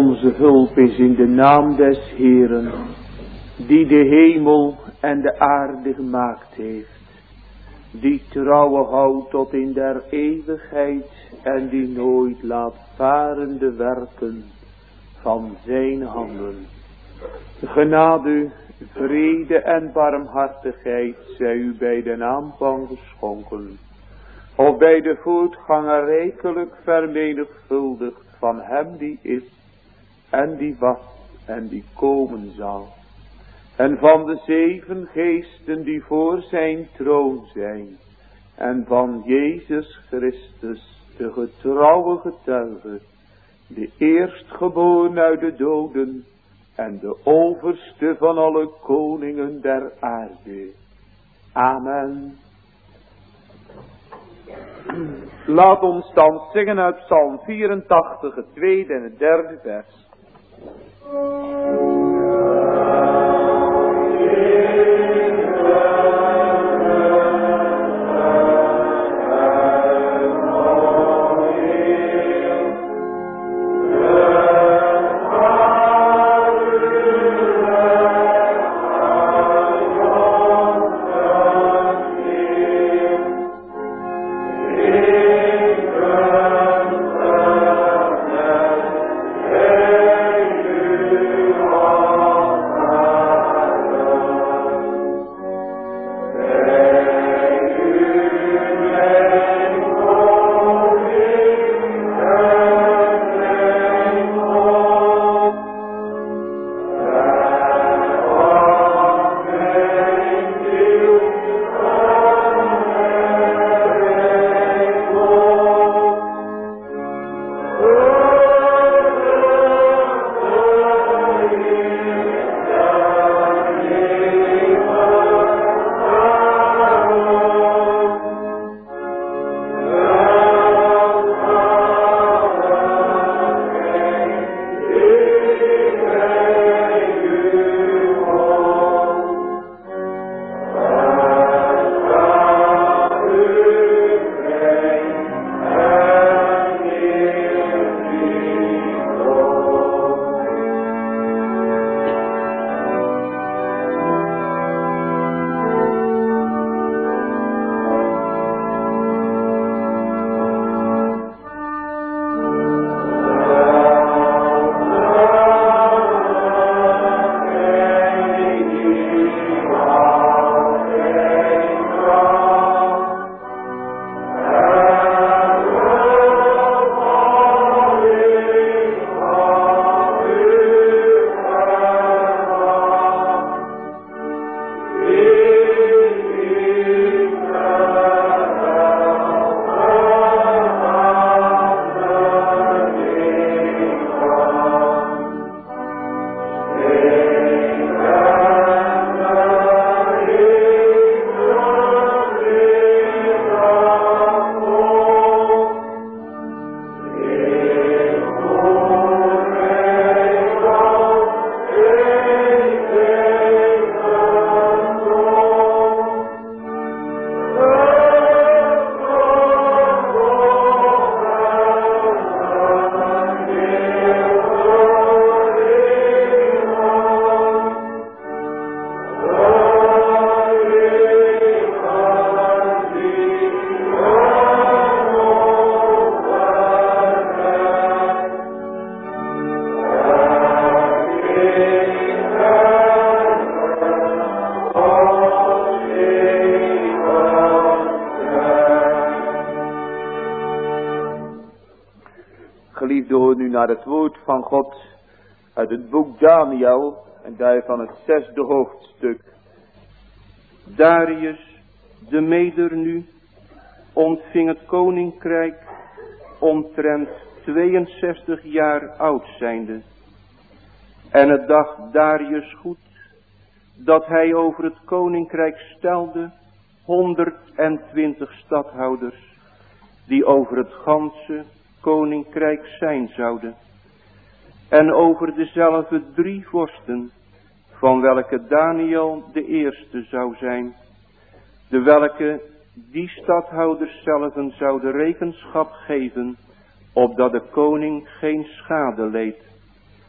Onze hulp is in de naam des Heeren, die de hemel en de aarde gemaakt heeft, die trouwe houdt tot in der eeuwigheid en die nooit laat varen de werken van zijn handen. Genade, vrede en barmhartigheid zij u bij de aanvang geschonken, of bij de voortganger rijkelijk vermenigvuldigd van hem die is en die was en die komen zal, en van de 7 geesten die voor zijn troon zijn, en van Jezus Christus, de getrouwe getuige, de eerstgeboren uit de doden en de overste van alle koningen der aarde. Amen. Laat ons dan zingen uit Psalm 84, het 2e en het 3e vers. Geliefde, hoor nu naar het woord van God uit het boek Daniel en daarvan het 6e hoofdstuk. Darius de Meder nu ontving het koninkrijk omtrent 62 jaar oud zijnde. En het dacht Darius goed dat hij over het koninkrijk stelde 120 stadhouders, die over het ganse koninkrijk zijn zouden. En over dezelfde 3 vorsten, van welke Daniel de eerste zou zijn, de welke die stadhouders zelven zouden rekenschap geven, opdat de koning geen schade leed.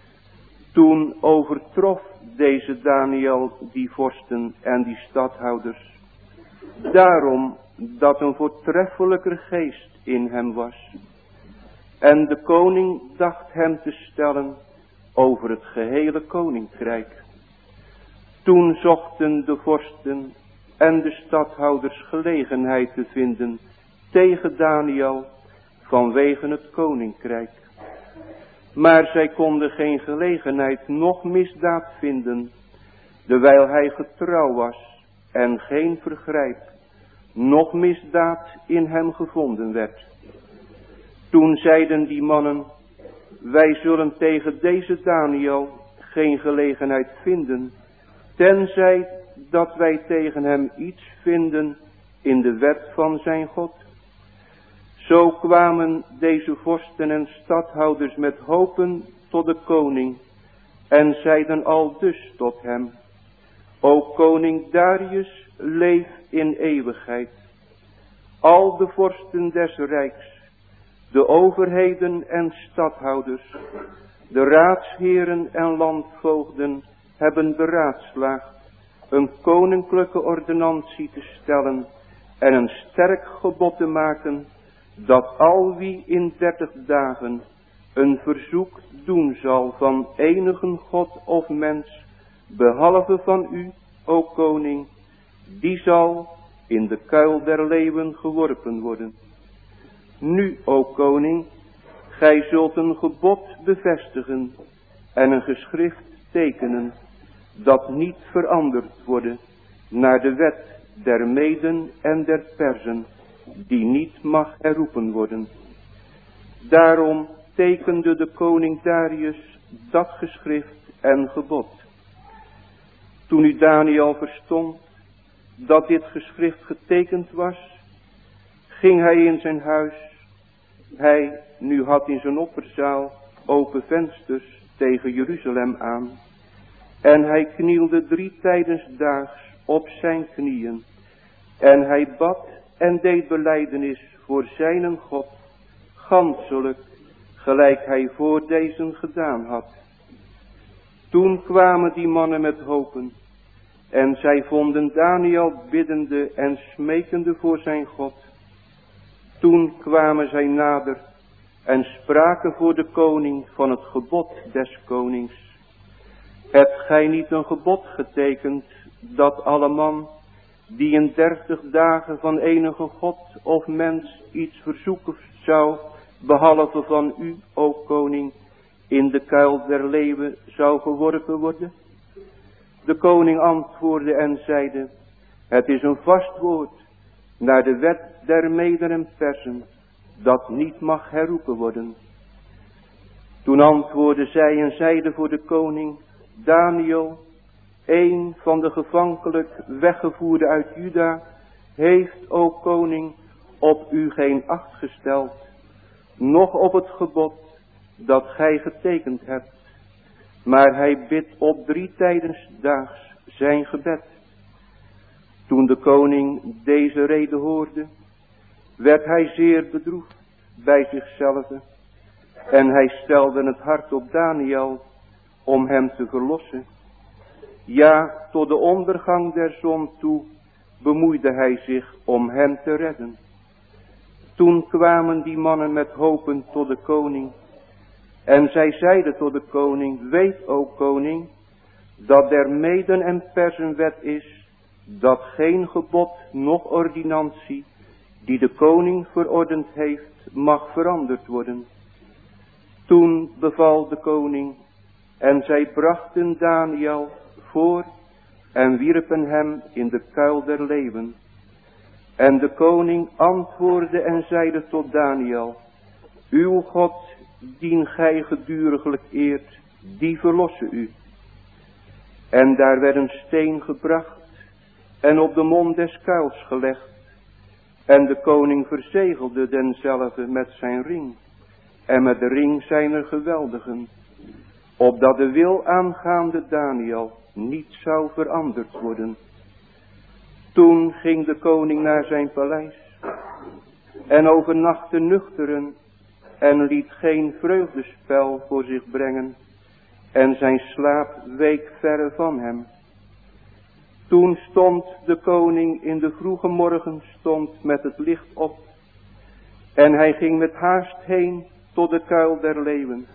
Toen overtrof deze Daniel die vorsten en die stadhouders. Daarom dat een voortreffelijker geest in hem was. En de koning dacht hem te stellen over het gehele koninkrijk. Toen zochten de vorsten en de stadhouders gelegenheid te vinden tegen Daniel vanwege het koninkrijk. Maar zij konden geen gelegenheid noch misdaad vinden, dewijl hij getrouw was en geen vergrijp, noch misdaad in hem gevonden werd. Toen zeiden die mannen, wij zullen tegen deze Daniel geen gelegenheid vinden, tenzij dat wij tegen hem iets vinden in de wet van zijn God. Zo kwamen deze vorsten en stadhouders met hopen tot de koning en zeiden aldus tot hem, O koning Darius, leef in eeuwigheid. Al de vorsten des rijks, de overheden en stadhouders, de raadsheren en landvoogden hebben beraadslaagd een koninklijke ordonnantie te stellen en een sterk gebod te maken, dat al wie in 30 dagen een verzoek doen zal van enigen god of mens, behalve van u, o koning, die zal in de kuil der leeuwen geworpen worden. Nu, o koning, gij zult een gebod bevestigen en een geschrift tekenen, dat niet veranderd worden naar de wet der Meden en der Persen, die niet mag herroepen worden. Daarom tekende de koning Darius dat geschrift en gebod. Toen nu Daniel verstond dat dit geschrift getekend was, ging hij in zijn huis. Hij nu had in zijn opperzaal open vensters tegen Jeruzalem aan. En hij knielde 3 tijdens daags op zijn knieën. En hij bad en deed belijdenis voor zijn God, ganselijk, gelijk hij voor deze gedaan had. Toen kwamen die mannen met hopen, en zij vonden Daniel biddende en smekende voor zijn God. Toen kwamen zij nader en spraken voor de koning van het gebod des konings. Hebt gij niet een gebod getekend, dat alle man die in 30 dagen van enige god of mens iets verzoeken zou, behalve van u, o koning, in de kuil der leeuwen zou geworpen worden? De koning antwoordde en zeide, het is een vast woord naar de wet der Meden en Persen, dat niet mag herroepen worden. Toen antwoordden zij en zeiden voor de koning, Daniel, een van de gevankelijk weggevoerden uit Juda, heeft, o koning, op u geen acht gesteld, noch op het gebod dat gij getekend hebt. Maar hij bidt op 3 tijdens daags zijn gebed. Toen de koning deze rede hoorde, werd hij zeer bedroefd bij zichzelf. En hij stelde het hart op Daniel om hem te verlossen. Ja, tot de ondergang der zon toe bemoeide hij zich om hem te redden. Toen kwamen die mannen met hopen tot de koning. En zij zeiden tot de koning, weet, o koning, dat der Meden en Persen wet is, dat geen gebod noch ordinantie, die de koning verordend heeft, mag veranderd worden. Toen beval de koning, en zij brachten Daniel voor en wierpen hem in de kuil der leeuwen. En de koning antwoordde en zeide tot Daniel, uw God, dien gij geduriglijk eert, die verlosse u. En daar werd een steen gebracht en op de mond des kuils gelegd. En de koning verzegelde denzelve met zijn ring en met de ring zijner geweldigen, opdat de wil aangaande Daniel niet zou veranderd worden. Toen ging de koning naar zijn paleis en overnachtte nuchteren en liet geen vreugdespel voor zich brengen en zijn slaap week verre van hem. Toen stond de koning in de vroege morgenstond met het licht op, en hij ging met haast heen tot de kuil der leeuwen.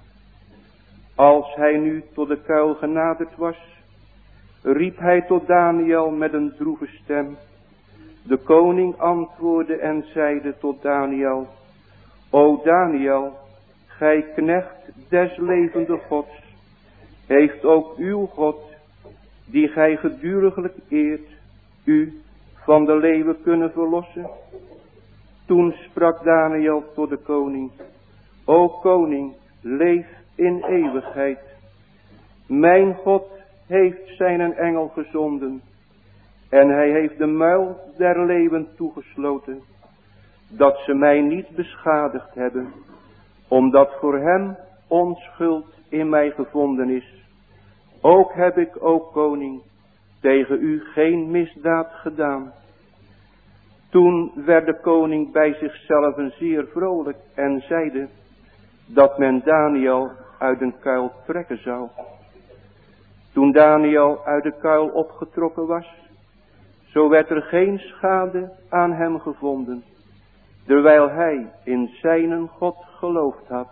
Als hij nu tot de kuil genaderd was, riep hij tot Daniel met een droeve stem. De koning antwoordde en zeide tot Daniel: O Daniel, gij knecht des levende Gods, heeft ook uw God, die gij geduriglijk eert, u van de leeuwen kunnen verlossen? Toen sprak Daniel tot de koning: O koning, leef in eeuwigheid. Mijn God heeft zijn engel gezonden, en hij heeft de muil der leeuwen toegesloten, dat ze mij niet beschadigd hebben, omdat voor hem onschuld in mij gevonden is. Ook heb ik, o koning, tegen u geen misdaad gedaan. Toen werd de koning bij zichzelf zeer vrolijk en zeide dat men Daniel uit een kuil trekken zou. Toen Daniel uit de kuil opgetrokken was, zo werd er geen schade aan hem gevonden, terwijl hij in zijnen God geloofd had.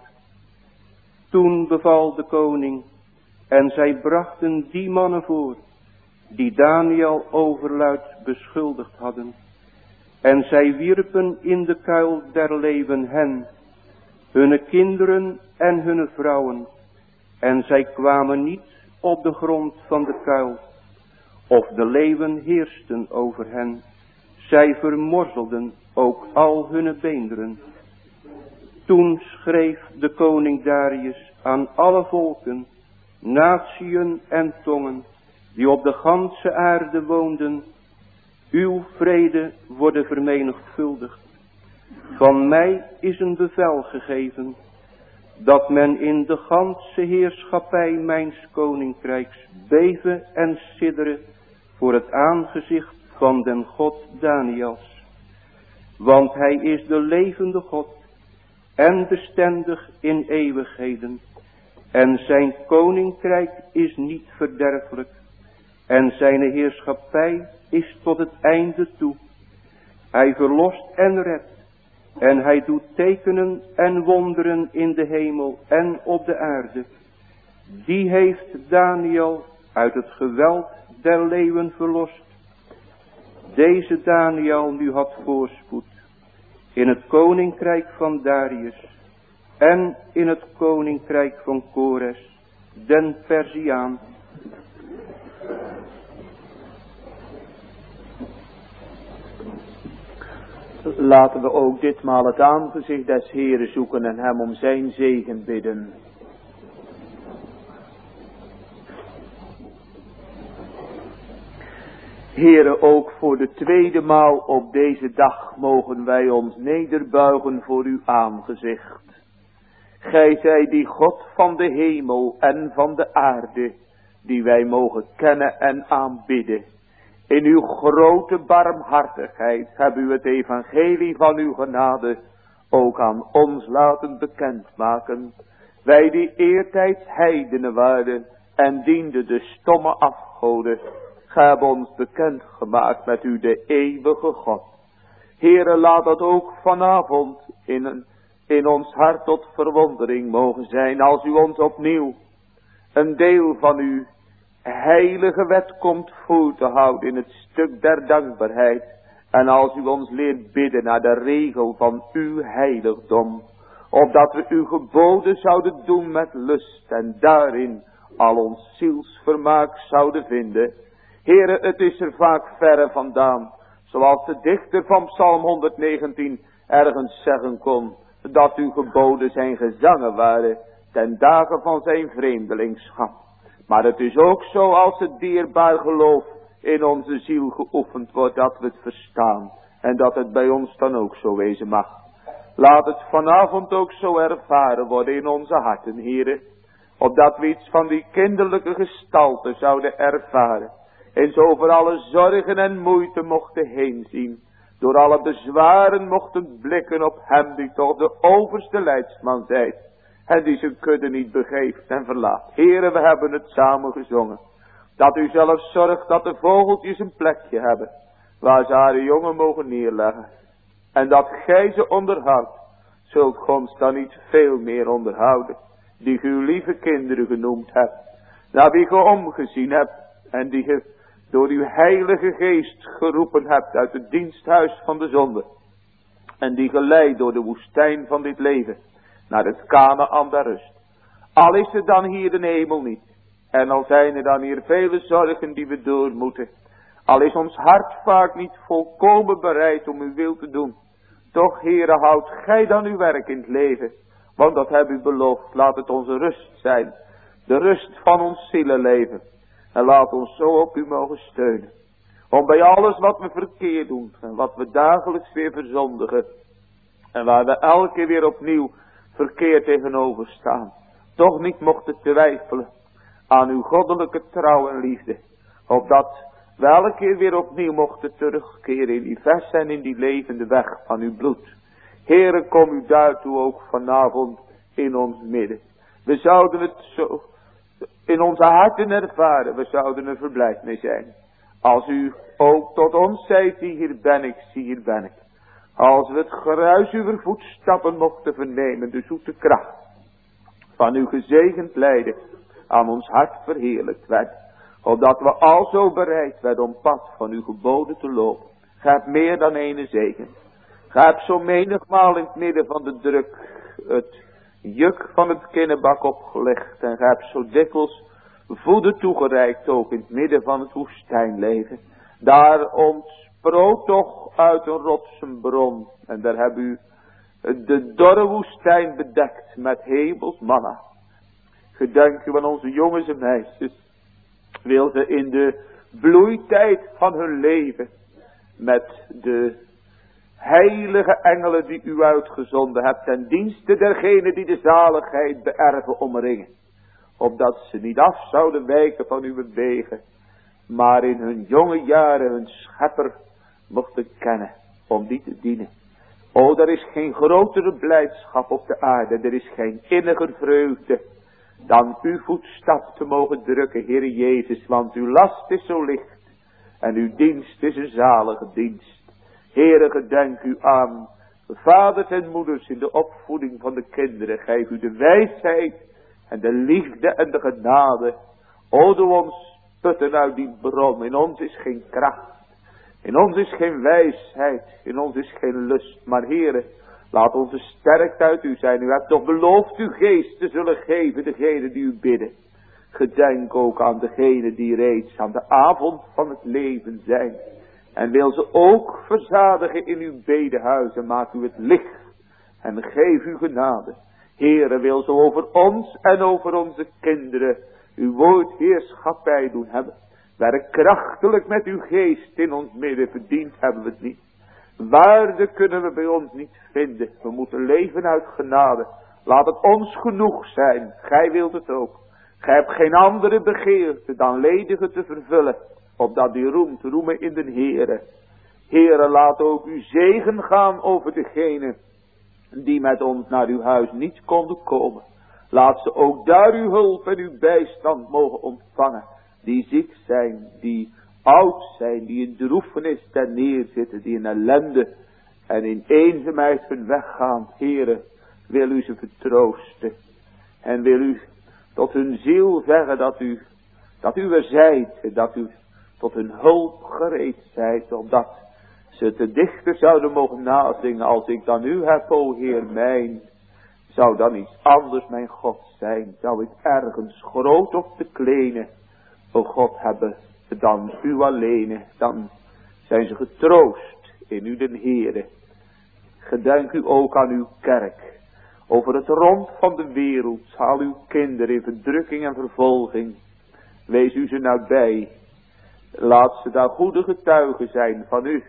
Toen beval de koning, en zij brachten die mannen voor, die Daniel overluid beschuldigd hadden. En zij wierpen in de kuil der leeuwen hen, hunne kinderen en hunne vrouwen. En zij kwamen niet op de grond van de kuil, of de leeuwen heersten over hen. Zij vermorzelden ook al hunne beenderen. Toen schreef de koning Darius aan alle volken, natieën en tongen, die op de ganse aarde woonden: uw vrede worden vermenigvuldigd. Van mij is een bevel gegeven, dat men in de ganse heerschappij mijns koninkrijks beven en sidderen voor het aangezicht van den God Daniels. Want hij is de levende God en bestendig in eeuwigheden. En zijn koninkrijk is niet verderfelijk. En zijn heerschappij is tot het einde toe. Hij verlost en redt. En hij doet tekenen en wonderen in de hemel en op de aarde. Die heeft Daniel uit het geweld der leeuwen verlost. Deze Daniel nu had voorspoed in het koninkrijk van Darius en in het koninkrijk van Kores, den Perziaan. Laten we ook ditmaal het aangezicht des Heeren zoeken en hem om zijn zegen bidden. Heere, ook voor de tweede maal op deze dag mogen wij ons nederbuigen voor uw aangezicht. Gij zijt die God van de hemel en van de aarde, die wij mogen kennen en aanbidden. In uw grote barmhartigheid hebt u het evangelie van uw genade ook aan ons laten bekendmaken. Wij die eertijds heidenen waren en dienden de stomme afgoden, gij hebt ons bekendgemaakt met u de eeuwige God. Heere, laat dat ook vanavond in ons hart tot verwondering mogen zijn, als u ons opnieuw een deel van uw heilige wet komt voor te houden in het stuk der dankbaarheid. En als u ons leert bidden naar de regel van uw heiligdom, opdat we uw geboden zouden doen met lust en daarin al ons zielsvermaak zouden vinden. Heere, het is er vaak verre vandaan, zoals de dichter van Psalm 119 ergens zeggen kon, dat uw geboden zijn gezangen waren ten dagen van zijn vreemdelingschap. Maar het is ook zo als het dierbaar geloof in onze ziel geoefend wordt, dat we het verstaan. En dat het bij ons dan ook zo wezen mag. Laat het vanavond ook zo ervaren worden in onze harten, Heere. Opdat we iets van die kinderlijke gestalte zouden ervaren. En zo over alle zorgen en moeite mochten heen zien. Door alle bezwaren mochten blikken op hem die toch de overste leidsman zijt. en die zijn kudde niet begeeft en verlaat. Heere, we hebben het samen gezongen. Dat u zelf zorgt dat de vogeltjes een plekje hebben, waar ze haar jongen mogen neerleggen. En dat gij ze onderhoudt, zult ge ons dan niet veel meer onderhouden, die ge uw lieve kinderen genoemd hebt, naar wie ge omgezien hebt, en die ge door uw heilige geest geroepen hebt uit het diensthuis van de zonde, en die geleid door de woestijn van dit leven, naar het Kanaän der rust. Al is het dan hier de hemel niet, en al zijn er dan hier vele zorgen die we door moeten, al is ons hart vaak niet volkomen bereid om uw wil te doen, toch, Heere, houdt gij dan uw werk in het leven, want dat hebt u beloofd. Laat het onze rust zijn, de rust van ons zielenleven, en laat ons zo op u mogen steunen, om bij alles wat we verkeerd doen, en wat we dagelijks weer verzondigen, en waar we elke keer weer opnieuw verkeerd tegenover staan, toch niet mochten twijfelen aan uw goddelijke trouw en liefde, opdat we elke keer weer opnieuw mochten terugkeren in die verse en in die levende weg van uw bloed. Heere, kom u daartoe ook vanavond in ons midden. We zouden het zo in onze harten ervaren, we zouden er verblijd mee zijn. Als u ook tot ons zei, zie hier ben ik, zie hier ben ik. Als we het geruis uw voetstappen mochten vernemen, de zoete kracht van uw gezegend lijden aan ons hart verheerlijkt werd, opdat we al zo bereid werden om pad van uw geboden te lopen. Gij hebt meer dan ene zegen. Gij hebt zo menigmaal in het midden van de druk het juk van het kinnebak opgelegd, en gij hebt zo dikwijls voeden toegereikt ook in het midden van het woestijnleven. Daar ontsproot toch uit een rotsenbron, en daar hebt u de dorre woestijn bedekt met hemels manna. Gedenk u aan onze jongens en meisjes, wil ze in de bloeitijd van hun leven met de heilige engelen die u uitgezonden hebt ten dienste dergenen die de zaligheid beërven omringen, opdat ze niet af zouden wijken van uw wegen, maar in hun jonge jaren hun schepper mochten kennen om die te dienen. O, er is geen grotere blijdschap op de aarde, er is geen inniger vreugde dan uw voetstap te mogen drukken, Heere Jezus, want uw last is zo licht en uw dienst is een zalige dienst. Heere, gedenk u aan vaders en moeders in de opvoeding van de kinderen. Geef u de wijsheid en de liefde en de genade. O, doe ons putten uit die bron. In ons is geen kracht, in ons is geen wijsheid, in ons is geen lust. Maar Heere, laat onze sterkte uit u zijn. U hebt toch beloofd uw geest te zullen geven, degenen die u bidden. Gedenk ook aan degenen die reeds aan de avond van het leven zijn. En wil ze ook verzadigen in uw bedehuizen. Maak u het licht en geef u genade. Heere, wil zo over ons en over onze kinderen uw woord heerschappij doen hebben. Werk krachtelijk met uw geest in ons midden, verdiend hebben we het niet. Waarde kunnen we bij ons niet vinden. We moeten leven uit genade. Laat het ons genoeg zijn. Gij wilt het ook. Gij hebt geen andere begeerte dan ledige te vervullen, opdat die roemt roemen in de Heere. Heere, laat ook uw zegen gaan over degenen die met ons naar uw huis niet konden komen. Laat ze ook daar uw hulp en uw bijstand mogen ontvangen. Die ziek zijn, die oud zijn, die in droefenis ten neerzitten, die in ellende en in eenzaamheid hun weg gaan. Heere, wil u ze vertroosten. En wil u tot hun ziel zeggen dat u er zijt. Dat u tot hun hulp gereed zijt. Opdat ze te dichter zouden mogen nazingen. Als ik dan u heb, o Heer mijn. Zou dan iets anders mijn God zijn. Zou ik ergens groot of te kleine, o God, hebben dan u alleen. Dan zijn ze getroost in u den Heere. Gedenk u ook aan uw kerk. Over het rond van de wereld. Haal uw kinderen in verdrukking en vervolging. Wees u ze nabij. Laat ze daar goede getuigen zijn van u.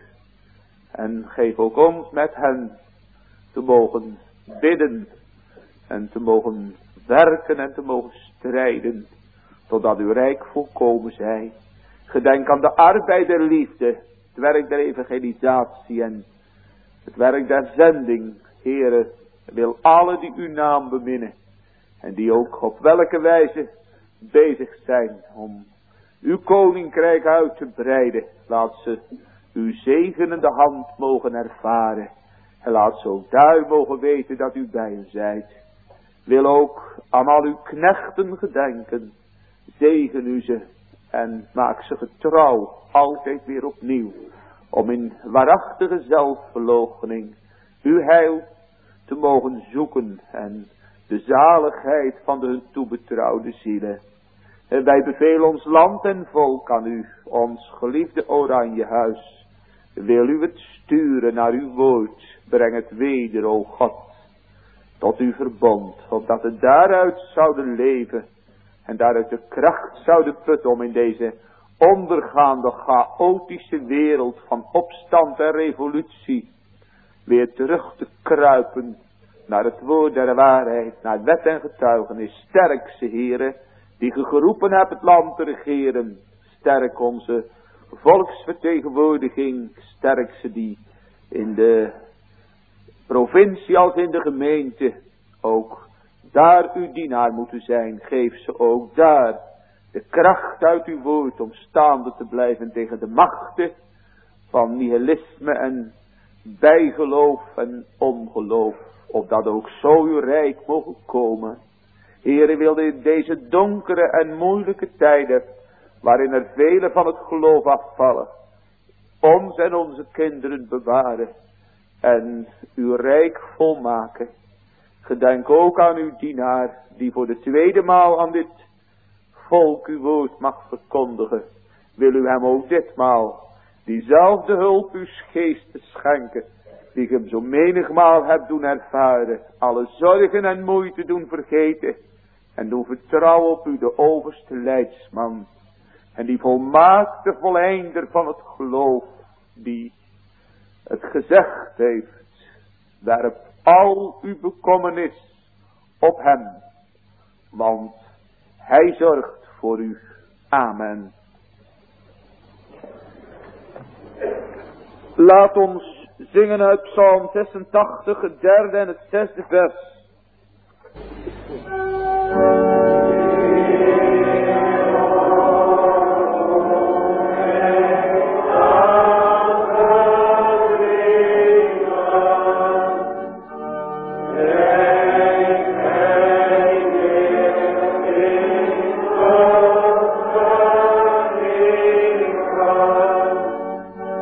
En geef ook ons met hen te mogen bidden. En te mogen werken en te mogen strijden. Totdat uw rijk volkomen zij. Gedenk aan de arbeid der liefde. Het werk der evangelisatie en het werk der zending. Heere, wil alle die uw naam beminnen En die ook op welke wijze bezig zijn om uw koninkrijk uit te breiden. Laat ze uw zegenende hand mogen ervaren. En laat ze ook daar mogen weten dat u bij hen zijt. Wil ook aan al uw knechten gedenken. Zegen u ze en maak ze getrouw altijd weer opnieuw. Om in waarachtige zelfverloochening uw heil te mogen zoeken en de zaligheid van de hun toebetrouwde zielen. En wij bevelen ons land en volk aan u, ons geliefde Oranjehuis. Wil u het sturen naar uw woord, breng het weder, o God, tot uw verbond, opdat het daaruit zouden leven en daaruit de kracht zouden putten om in deze ondergaande chaotische wereld van opstand en revolutie weer terug te kruipen naar het woord der waarheid, naar wet en getuigenis. Sterk ze, Heere, die ge geroepen hebt het land te regeren. Sterk onze volksvertegenwoordiging, sterk ze die in de provincie als in de gemeente ook daar uw dienaar moeten zijn. Geef ze ook daar de kracht uit uw woord om staande te blijven tegen de machten van nihilisme en bijgeloof en ongeloof. Opdat ook zo uw rijk mogen komen. Heere, wilde in deze donkere en moeilijke tijden, waarin er velen van het geloof afvallen, ons en onze kinderen bewaren en uw rijk volmaken. Gedenk ook aan uw dienaar, die voor de tweede maal aan dit volk uw woord mag verkondigen. Wil u hem ook ditmaal diezelfde hulp uw geest schenken, die ik hem zo menigmaal heb doen ervaren. Alle zorgen en moeite doen vergeten. En doen vertrouwen op u, de overste leidsman. En die volmaakte voleinder van het geloof. Die het gezegd heeft. Werp al uw bekommernis op hem. Want hij zorgt voor u. Amen. Laat ons zingen uit Psalm 86, het derde en het zesde vers.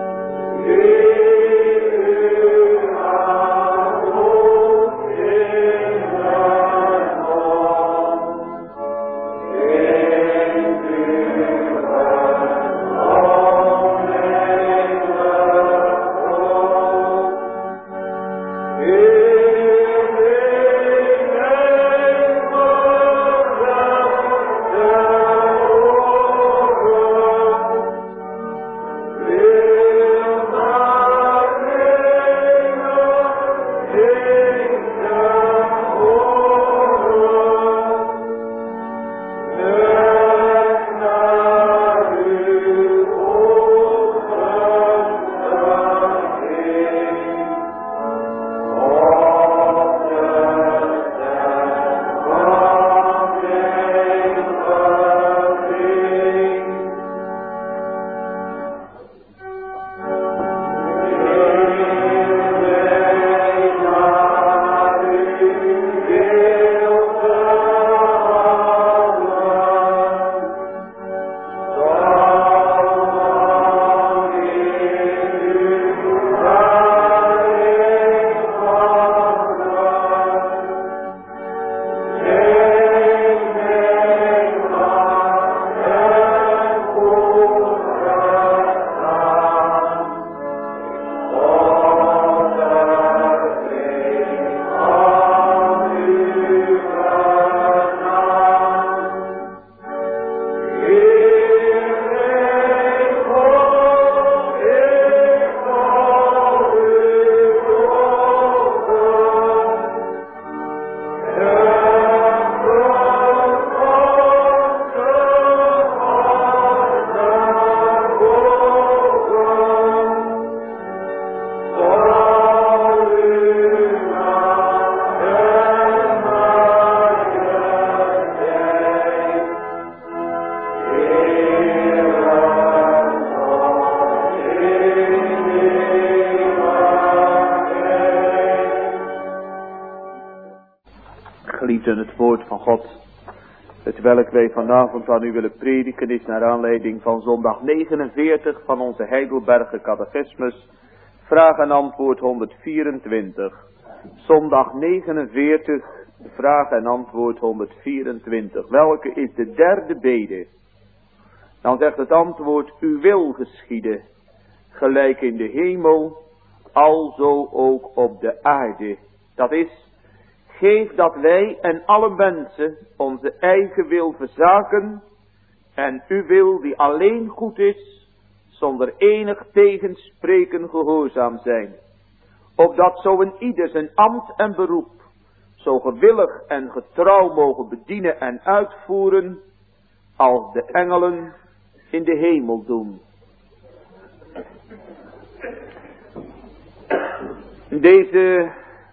Yeah. Geliefden, het woord van God, het welk wij vanavond aan u willen prediken, is naar aanleiding van zondag 49 van onze Heidelberger Catechismus, vraag en antwoord 124. Zondag 49, vraag en antwoord 124. Welke is de derde bede? Dan zegt het antwoord, uw wil geschieden, gelijk in de hemel, alzo ook op de aarde. Dat is, geef dat wij en alle mensen onze eigen wil verzaken en uw wil die alleen goed is, zonder enig tegenspreken gehoorzaam zijn. Opdat zo een ieder zijn ambt en beroep zo gewillig en getrouw mogen bedienen en uitvoeren, als de engelen in de hemel doen. Deze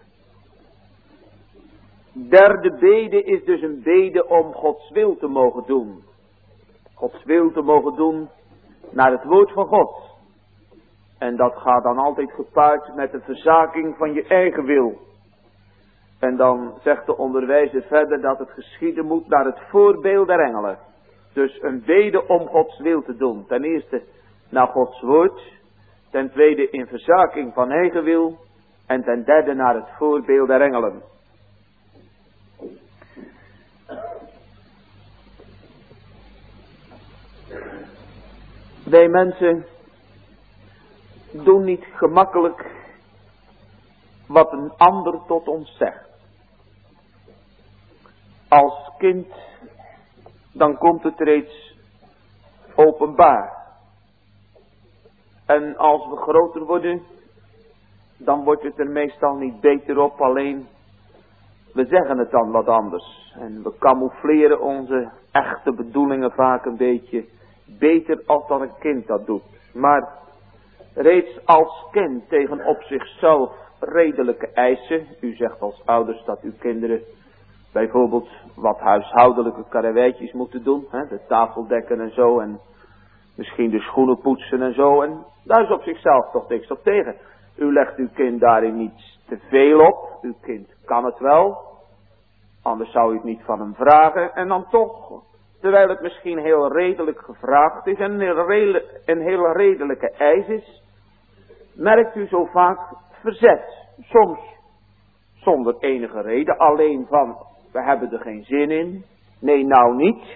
derde bede is dus een bede om Gods wil te mogen doen. Gods wil te mogen doen naar het woord van God. En dat gaat dan altijd gepaard met de verzaking van je eigen wil. En dan zegt de onderwijzer verder dat het geschieden moet naar het voorbeeld der engelen. Dus een bede om Gods wil te doen. Ten eerste naar Gods woord. Ten tweede in verzaking van eigen wil. En ten derde naar het voorbeeld der engelen. Wij mensen doen niet gemakkelijk wat een ander tot ons zegt. Als kind, dan komt het reeds openbaar. En als we groter worden, dan wordt het er meestal niet beter op, alleen we zeggen het dan wat anders. En we camoufleren onze echte bedoelingen vaak een beetje beter als dan een kind dat doet. Maar reeds als kind tegen op zichzelf redelijke eisen. U zegt als ouders dat uw kinderen bijvoorbeeld wat huishoudelijke karreweitjes moeten doen. De tafel dekken en zo. En misschien de schoenen poetsen en zo. En daar is op zichzelf toch niks op tegen. U legt uw kind daarin niet te veel op. Uw kind kan het wel. Anders zou u het niet van hem vragen. En dan toch, terwijl het misschien heel redelijk gevraagd is en een heel redelijke eis is, merkt u zo vaak verzet. Soms zonder enige reden, alleen van we hebben er geen zin in. Nee, nou niet.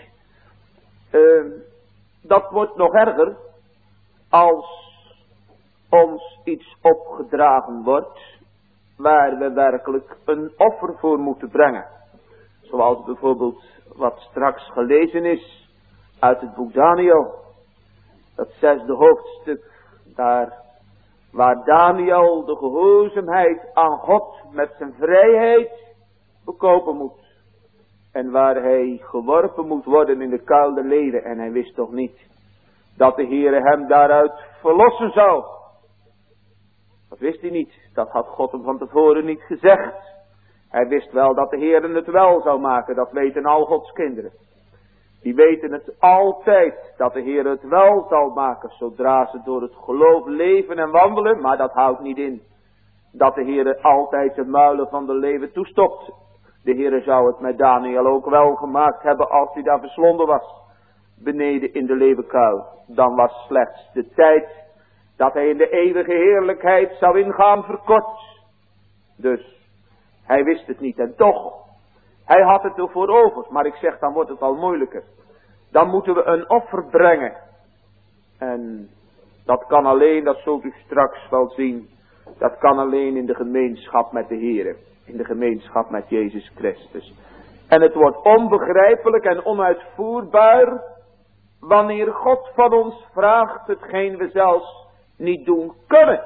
Dat wordt nog erger als ons iets opgedragen wordt waar we werkelijk een offer voor moeten brengen. Zoals bijvoorbeeld wat straks gelezen is uit het boek Daniel. Dat 6e hoofdstuk, daar waar Daniel de gehoorzaamheid aan God met zijn vrijheid bekopen moet. En waar hij geworpen moet worden in de kuil der leeuwen. En hij wist toch niet dat de Heere hem daaruit verlossen zou. Dat wist hij niet. Dat had God hem van tevoren niet gezegd. Hij wist wel dat de Heere het wel zou maken. Dat weten al Gods kinderen. Die weten het altijd. Dat de Heere het wel zal maken. Zodra ze door het geloof leven en wandelen. Maar dat houdt niet in dat de Heere altijd de muilen van de leeuwen toestopt. De Heere zou het met Daniel ook wel gemaakt hebben als hij daar verslonden was. Beneden in de leeuwenkuil. Dan was slechts de tijd dat hij in de eeuwige heerlijkheid zou ingaan verkort. Dus hij wist het niet en toch, hij had het ervoor over. Maar ik zeg, dan wordt het al moeilijker. Dan moeten we een offer brengen. En dat kan alleen, dat zult u straks wel zien, dat kan alleen in de gemeenschap met de Heere. In de gemeenschap met Jezus Christus. En het wordt onbegrijpelijk en onuitvoerbaar wanneer God van ons vraagt hetgeen we zelfs niet doen kunnen.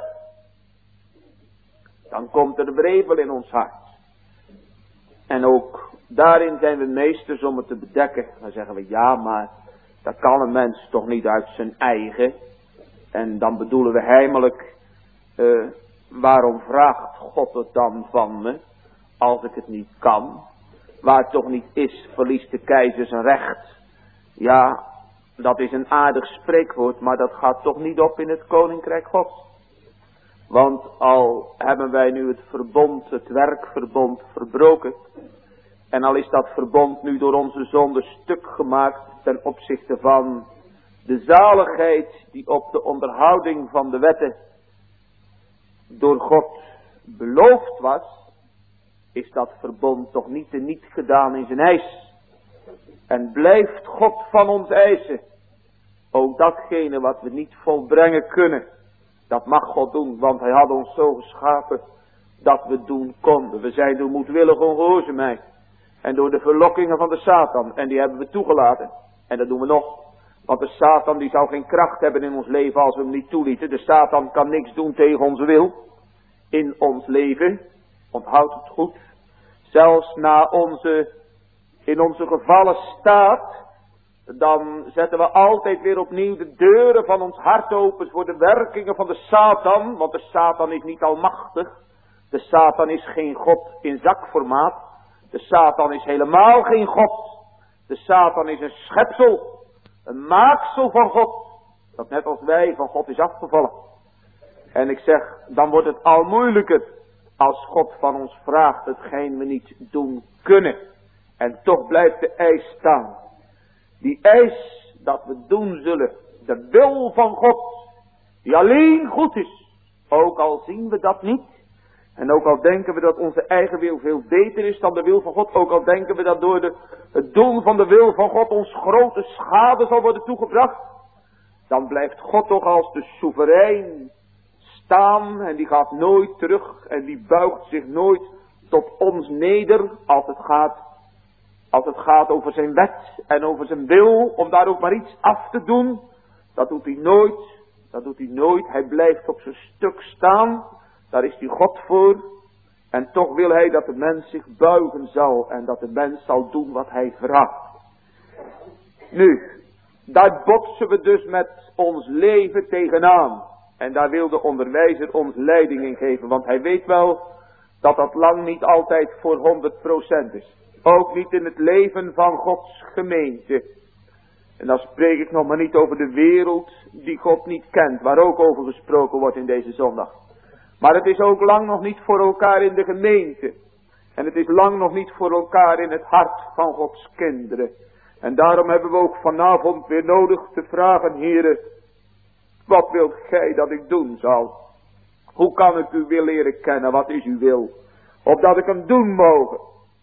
Dan komt er wrevel in ons hart. En ook daarin zijn we meesters om het te bedekken. Dan zeggen we ja, maar dat kan een mens toch niet uit zijn eigen. En dan bedoelen we heimelijk, waarom vraagt God het dan van me als ik het niet kan? Waar het toch niet is, verliest de keizer zijn recht. Ja, dat is een aardig spreekwoord, maar dat gaat toch niet op in het koninkrijk Gods. Want al hebben wij nu het verbond, het werkverbond verbroken. En al is dat verbond nu door onze zonde stuk gemaakt ten opzichte van de zaligheid die op de onderhouding van de wetten door God beloofd was, is dat verbond toch niet teniet gedaan in zijn eis. En blijft God van ons eisen, ook datgene wat we niet volbrengen kunnen, dat mag God doen, want hij had ons zo geschapen dat we doen konden. We zijn door moedwillige ongehoorzaamheid en door de verlokkingen van de Satan, en die hebben we toegelaten. En dat doen we nog, want de Satan die zou geen kracht hebben in ons leven als we hem niet toelieten. De Satan kan niks doen tegen onze wil in ons leven, onthoud het goed. Zelfs in onze gevallen staat, dan zetten we altijd weer opnieuw de deuren van ons hart open voor de werkingen van de Satan. Want de Satan is niet almachtig. De Satan is geen God in zakformaat. De Satan is helemaal geen God. De Satan is een schepsel, een maaksel van God, dat net als wij van God is afgevallen. En ik zeg, dan wordt het al moeilijker als God van ons vraagt hetgeen we niet doen kunnen. En toch blijft de eis staan. Die eis dat we doen zullen, de wil van God, die alleen goed is. Ook al zien we dat niet. En ook al denken we dat onze eigen wil veel beter is dan de wil van God. Ook al denken we dat door het doen van de wil van God ons grote schade zal worden toegebracht. Dan blijft God toch als de soeverein staan. En die gaat nooit terug. En die buigt zich nooit tot ons neder als het gaat over zijn wet en over zijn wil. Om daar ook maar iets af te doen. Dat doet hij nooit. Dat doet hij nooit. Hij blijft op zijn stuk staan. Daar is hij God voor. En toch wil hij dat de mens zich buigen zal. En dat de mens zal doen wat hij vraagt. Nu, daar botsen we dus met ons leven tegenaan. En daar wil de onderwijzer ons leiding in geven. Want hij weet wel dat dat lang niet altijd voor 100% is. Ook niet in het leven van Gods gemeente. En dan spreek ik nog maar niet over de wereld die God niet kent. Waar ook over gesproken wordt in deze zondag. Maar het is ook lang nog niet voor elkaar in de gemeente. En het is lang nog niet voor elkaar in het hart van Gods kinderen. En daarom hebben we ook vanavond weer nodig te vragen, Heere, wat wilt gij dat ik doen zal? Hoe kan ik uw wil leren kennen? Wat is uw wil? Opdat ik hem doen mogen.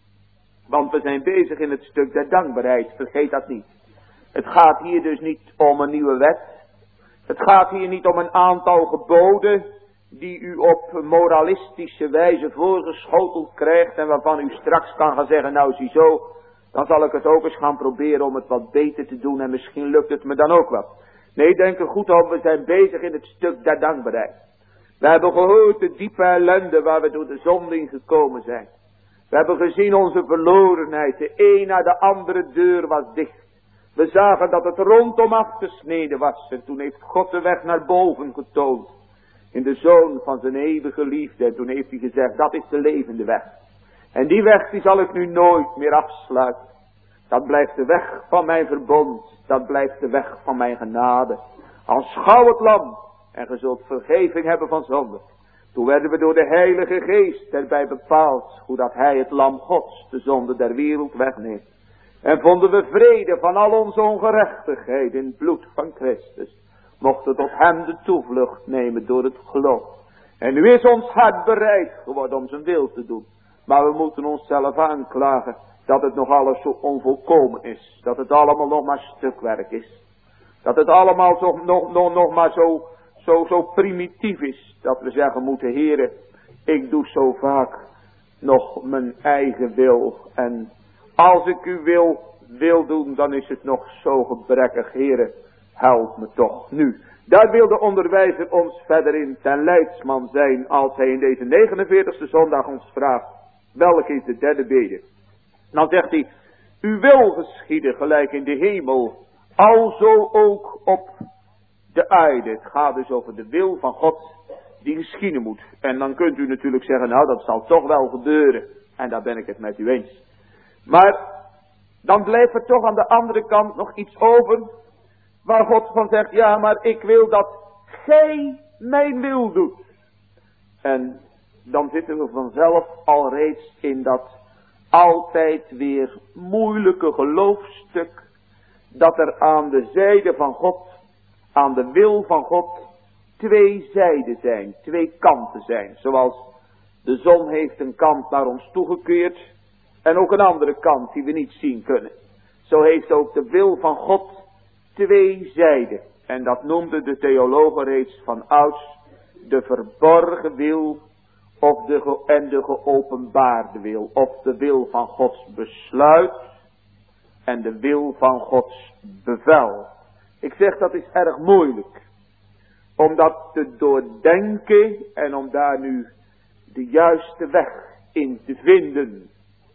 Want we zijn bezig in het stuk der dankbaarheid. Vergeet dat niet. Het gaat hier dus niet om een nieuwe wet. Het gaat hier niet om een aantal geboden die u op moralistische wijze voorgeschoteld krijgt en waarvan u straks kan gaan zeggen, nou ziezo, dan zal ik het ook eens gaan proberen om het wat beter te doen en misschien lukt het me dan ook wel. Nee, denk er goed om, we zijn bezig in het stuk der dankbaarheid. We hebben gehoord de diepe ellende waar we door de zonde in gekomen zijn. We hebben gezien onze verlorenheid, de een na de andere deur was dicht. We zagen dat het rondom afgesneden was en toen heeft God de weg naar boven getoond. In de Zoon van zijn eeuwige liefde. En toen heeft hij gezegd, dat is de levende weg. En die weg die zal ik nu nooit meer afsluiten. Dat blijft de weg van mijn verbond. Dat blijft de weg van mijn genade. Aanschouw het lam. En ge zult vergeving hebben van zonde. Toen werden we door de Heilige Geest erbij bepaald. Hoe dat hij het lam Gods de zonde der wereld wegneemt. En vonden we vrede van al onze ongerechtigheid in het bloed van Christus. Mochten tot hem de toevlucht nemen door het geloof. En nu is ons hart bereid geworden om zijn wil te doen. Maar we moeten onszelf aanklagen dat het nog alles zo onvolkomen is. Dat het allemaal nog maar stukwerk is. Dat het allemaal nog maar zo primitief is. Dat we zeggen moeten, Heere, ik doe zo vaak nog mijn eigen wil. En als ik uw wil doen, dan is het nog zo gebrekkig, Heere. Help me toch nu. Daar wil de onderwijzer ons verder in ten leidsman zijn als hij in deze 49e zondag ons vraagt. Welke is de derde bede? Dan zegt hij, uw wil geschieden gelijk in de hemel, alzo ook op de aarde. Het gaat dus over de wil van God die geschieden moet. En dan kunt u natuurlijk zeggen, nou dat zal toch wel gebeuren. En daar ben ik het met u eens. Maar dan blijft er toch aan de andere kant nog iets over. Waar God van zegt, ja maar ik wil dat gij mijn wil doet. En dan zitten we vanzelf al reeds in dat altijd weer moeilijke geloofstuk, dat er aan de zijde van God, aan de wil van God, twee zijden zijn, twee kanten zijn. Zoals de zon heeft een kant naar ons toegekeerd en ook een andere kant die we niet zien kunnen. Zo heeft ook de wil van God twee zijden. En dat noemden de theologen reeds van ouds de verborgen wil en de geopenbaarde wil. Of de wil van Gods besluit en de wil van Gods bevel. Ik zeg dat is erg moeilijk. Om dat te doordenken en om daar nu de juiste weg in te vinden.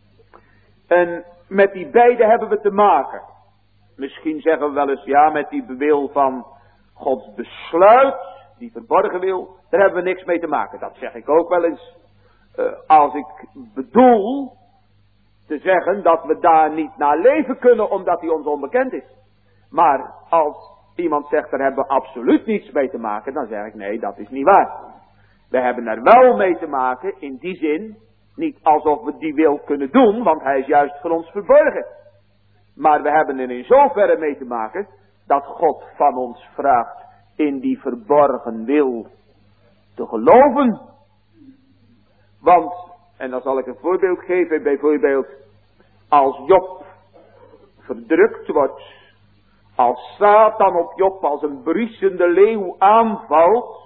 En met die beide hebben we te maken. Misschien zeggen we wel eens, ja, met die wil van Gods besluit, die verborgen wil, daar hebben we niks mee te maken. Dat zeg ik ook wel eens, als ik bedoel te zeggen dat we daar niet naar leven kunnen, omdat hij ons onbekend is. Maar als iemand zegt, daar hebben we absoluut niets mee te maken, dan zeg ik, nee, dat is niet waar. We hebben er wel mee te maken, in die zin, niet alsof we die wil kunnen doen, want hij is juist voor ons verborgen. Maar we hebben er in zoverre mee te maken, dat God van ons vraagt in die verborgen wil te geloven. Want, en dan zal ik een voorbeeld geven, bijvoorbeeld, als Job verdrukt wordt, als Satan op Job als een briesende leeuw aanvalt,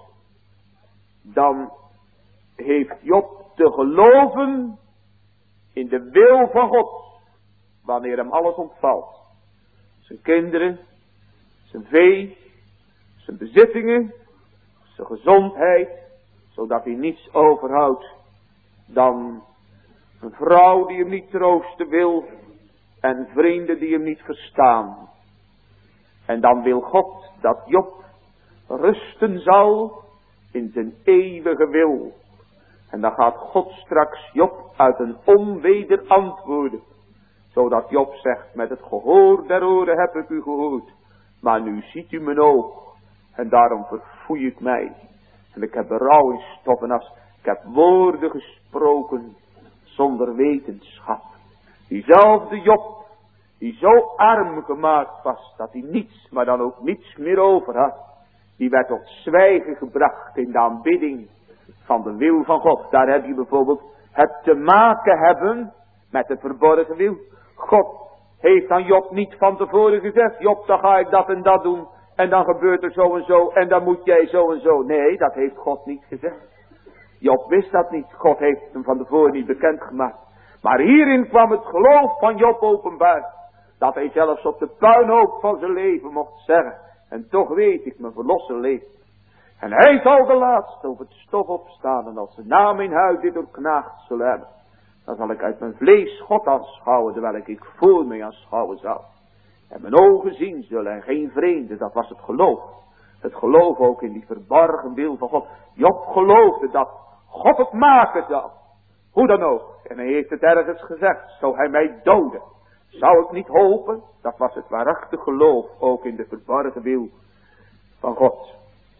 dan heeft Job te geloven in de wil van God, wanneer hem alles ontvalt. Zijn kinderen, zijn vee, zijn bezittingen, zijn gezondheid, zodat hij niets overhoudt dan een vrouw die hem niet troosten wil en vrienden die hem niet verstaan. En dan wil God dat Job rusten zal in zijn eeuwige wil. En dan gaat God straks Job uit een onweder antwoorden. Zodat Job zegt, met het gehoor der oren heb ik u gehoord. Maar nu ziet u mijn oog. En daarom verfoei ik mij. En ik heb berouw in stof en as. Ik heb woorden gesproken zonder wetenschap. Diezelfde Job, die zo arm gemaakt was, dat hij niets, maar dan ook niets meer over had. Die werd tot zwijgen gebracht in de aanbidding van de wil van God. Daar heb je bijvoorbeeld het te maken hebben met de verborgen wil. God heeft aan Job niet van tevoren gezegd, Job, dan ga ik dat en dat doen. En dan gebeurt er zo en zo en dan moet jij zo en zo. Nee, dat heeft God niet gezegd. Job wist dat niet. God heeft hem van tevoren niet bekendgemaakt. Maar hierin kwam het geloof van Job openbaar. Dat hij zelfs op de puinhoop van zijn leven mocht zeggen. En toch weet ik, mijn verlosser leeft. En hij zal de laatste op het stof opstaan. En als zijn naam in huis dit doorknaagd zal hebben. Dan zal ik uit mijn vlees God aanschouwen, terwijl ik voor mij aanschouwen zal. En mijn ogen zien zullen en geen vreemde, dat was het geloof. Het geloof ook in die verborgen wil van God. Job geloofde dat God het maken zou. Hoe dan ook. En hij heeft het ergens gezegd, zou hij mij doden. Zou ik niet hopen, dat was het waarachtig geloof ook in de verborgen wil van God.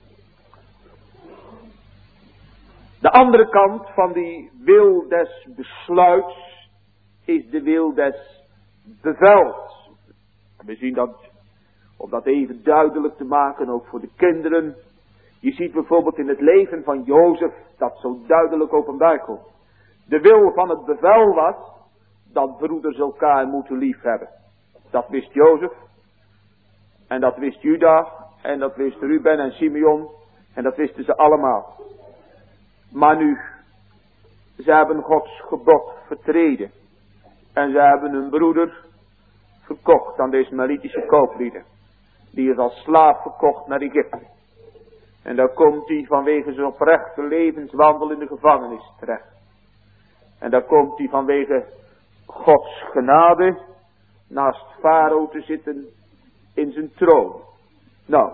De andere kant van die wil des besluits is de wil des bevels. We zien dat, om dat even duidelijk te maken, ook voor de kinderen. Je ziet bijvoorbeeld in het leven van Jozef dat zo duidelijk openbaar komt. De wil van het bevel was dat broeders elkaar moeten lief hebben. Dat wist Jozef. En dat wist Juda. En dat wist Ruben en Simeon. En dat wisten ze allemaal. Maar nu, ze hebben Gods gebod vertreden. En ze hebben hun broeder verkocht aan de Ismaëlitische kooplieden. Die is als slaaf verkocht naar Egypte. En daar komt hij vanwege zijn oprechte levenswandel in de gevangenis terecht. En daar komt hij vanwege Gods genade naast Farao te zitten in zijn troon. Nou,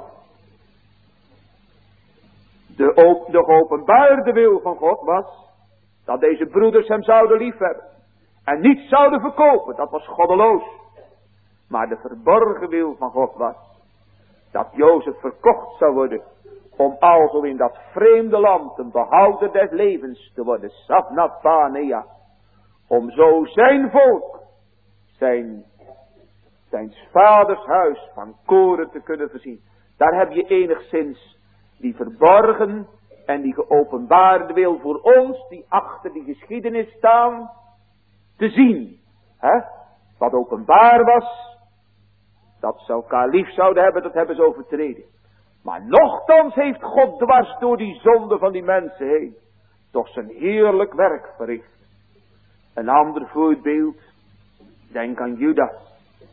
de geopenbaarde wil van God was dat deze broeders hem zouden liefhebben. En niet zouden verkopen, dat was goddeloos. Maar de verborgen wil van God was dat Jozef verkocht zou worden. Om alzo in dat vreemde land een behouder des levens te worden. Safnapanea. Om zo zijn volk, zijn vaders huis van koren te kunnen voorzien. Daar heb je enigszins die verborgen en die geopenbaarde wil voor ons, die achter die geschiedenis staan, te zien. Wat openbaar was, dat ze elkaar lief zouden hebben, dat hebben ze overtreden. Maar nochtans heeft God dwars door die zonde van die mensen heen toch zijn heerlijk werk verricht. Een ander voorbeeld, denk aan Judas.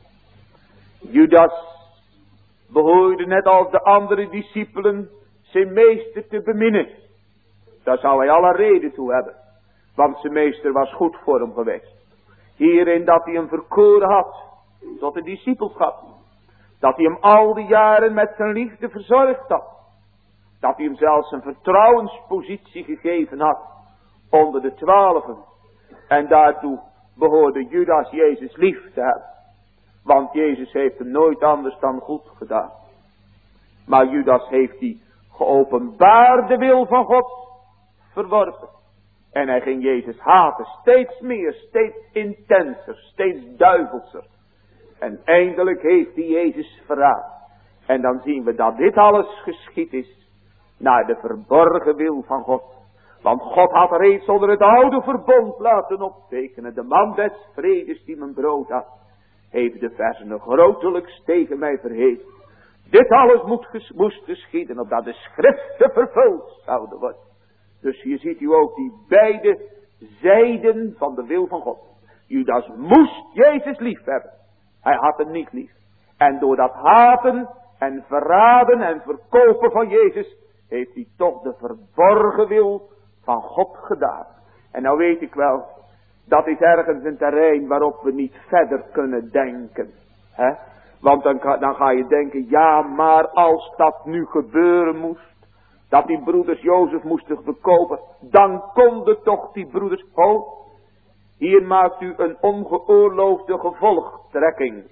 Judas behoorde net als de andere discipelen zijn meester te beminnen. Daar zou hij alle reden toe hebben, want zijn meester was goed voor hem geweest. Hierin dat hij hem verkoren had tot de discipelschap. Dat hij hem al die jaren met zijn liefde verzorgd had. Dat hij hem zelfs een vertrouwenspositie gegeven had onder de 12. En daartoe behoorde Judas Jezus lief te hebben. Want Jezus heeft hem nooit anders dan goed gedaan. Maar Judas heeft die geopenbaarde wil van God verworpen. En hij ging Jezus haten, steeds meer, steeds intenser, steeds duivelser. En eindelijk heeft hij Jezus verraden. En dan zien we dat dit alles geschied is naar de verborgen wil van God. Want God had reeds onder het oude verbond laten optekenen. De man des vredes die mijn brood had, heeft de versen grotelijks tegen mij verheven. Dit alles moest geschieden, opdat de schriften vervuld zouden worden. Dus hier ziet u ook die beide zijden van de wil van God. Judas moest Jezus lief hebben. Hij had hem niet lief. En door dat haten en verraden en verkopen van Jezus, heeft hij toch de verborgen wil van God gedaan. En nou weet ik wel, dat is ergens een terrein waarop we niet verder kunnen denken. Want dan ga je denken, ja maar als dat nu gebeuren moest, dat die broeders Jozef moesten verkopen, dan konden toch die broeders, hier maakt u een ongeoorloofde gevolgtrekking.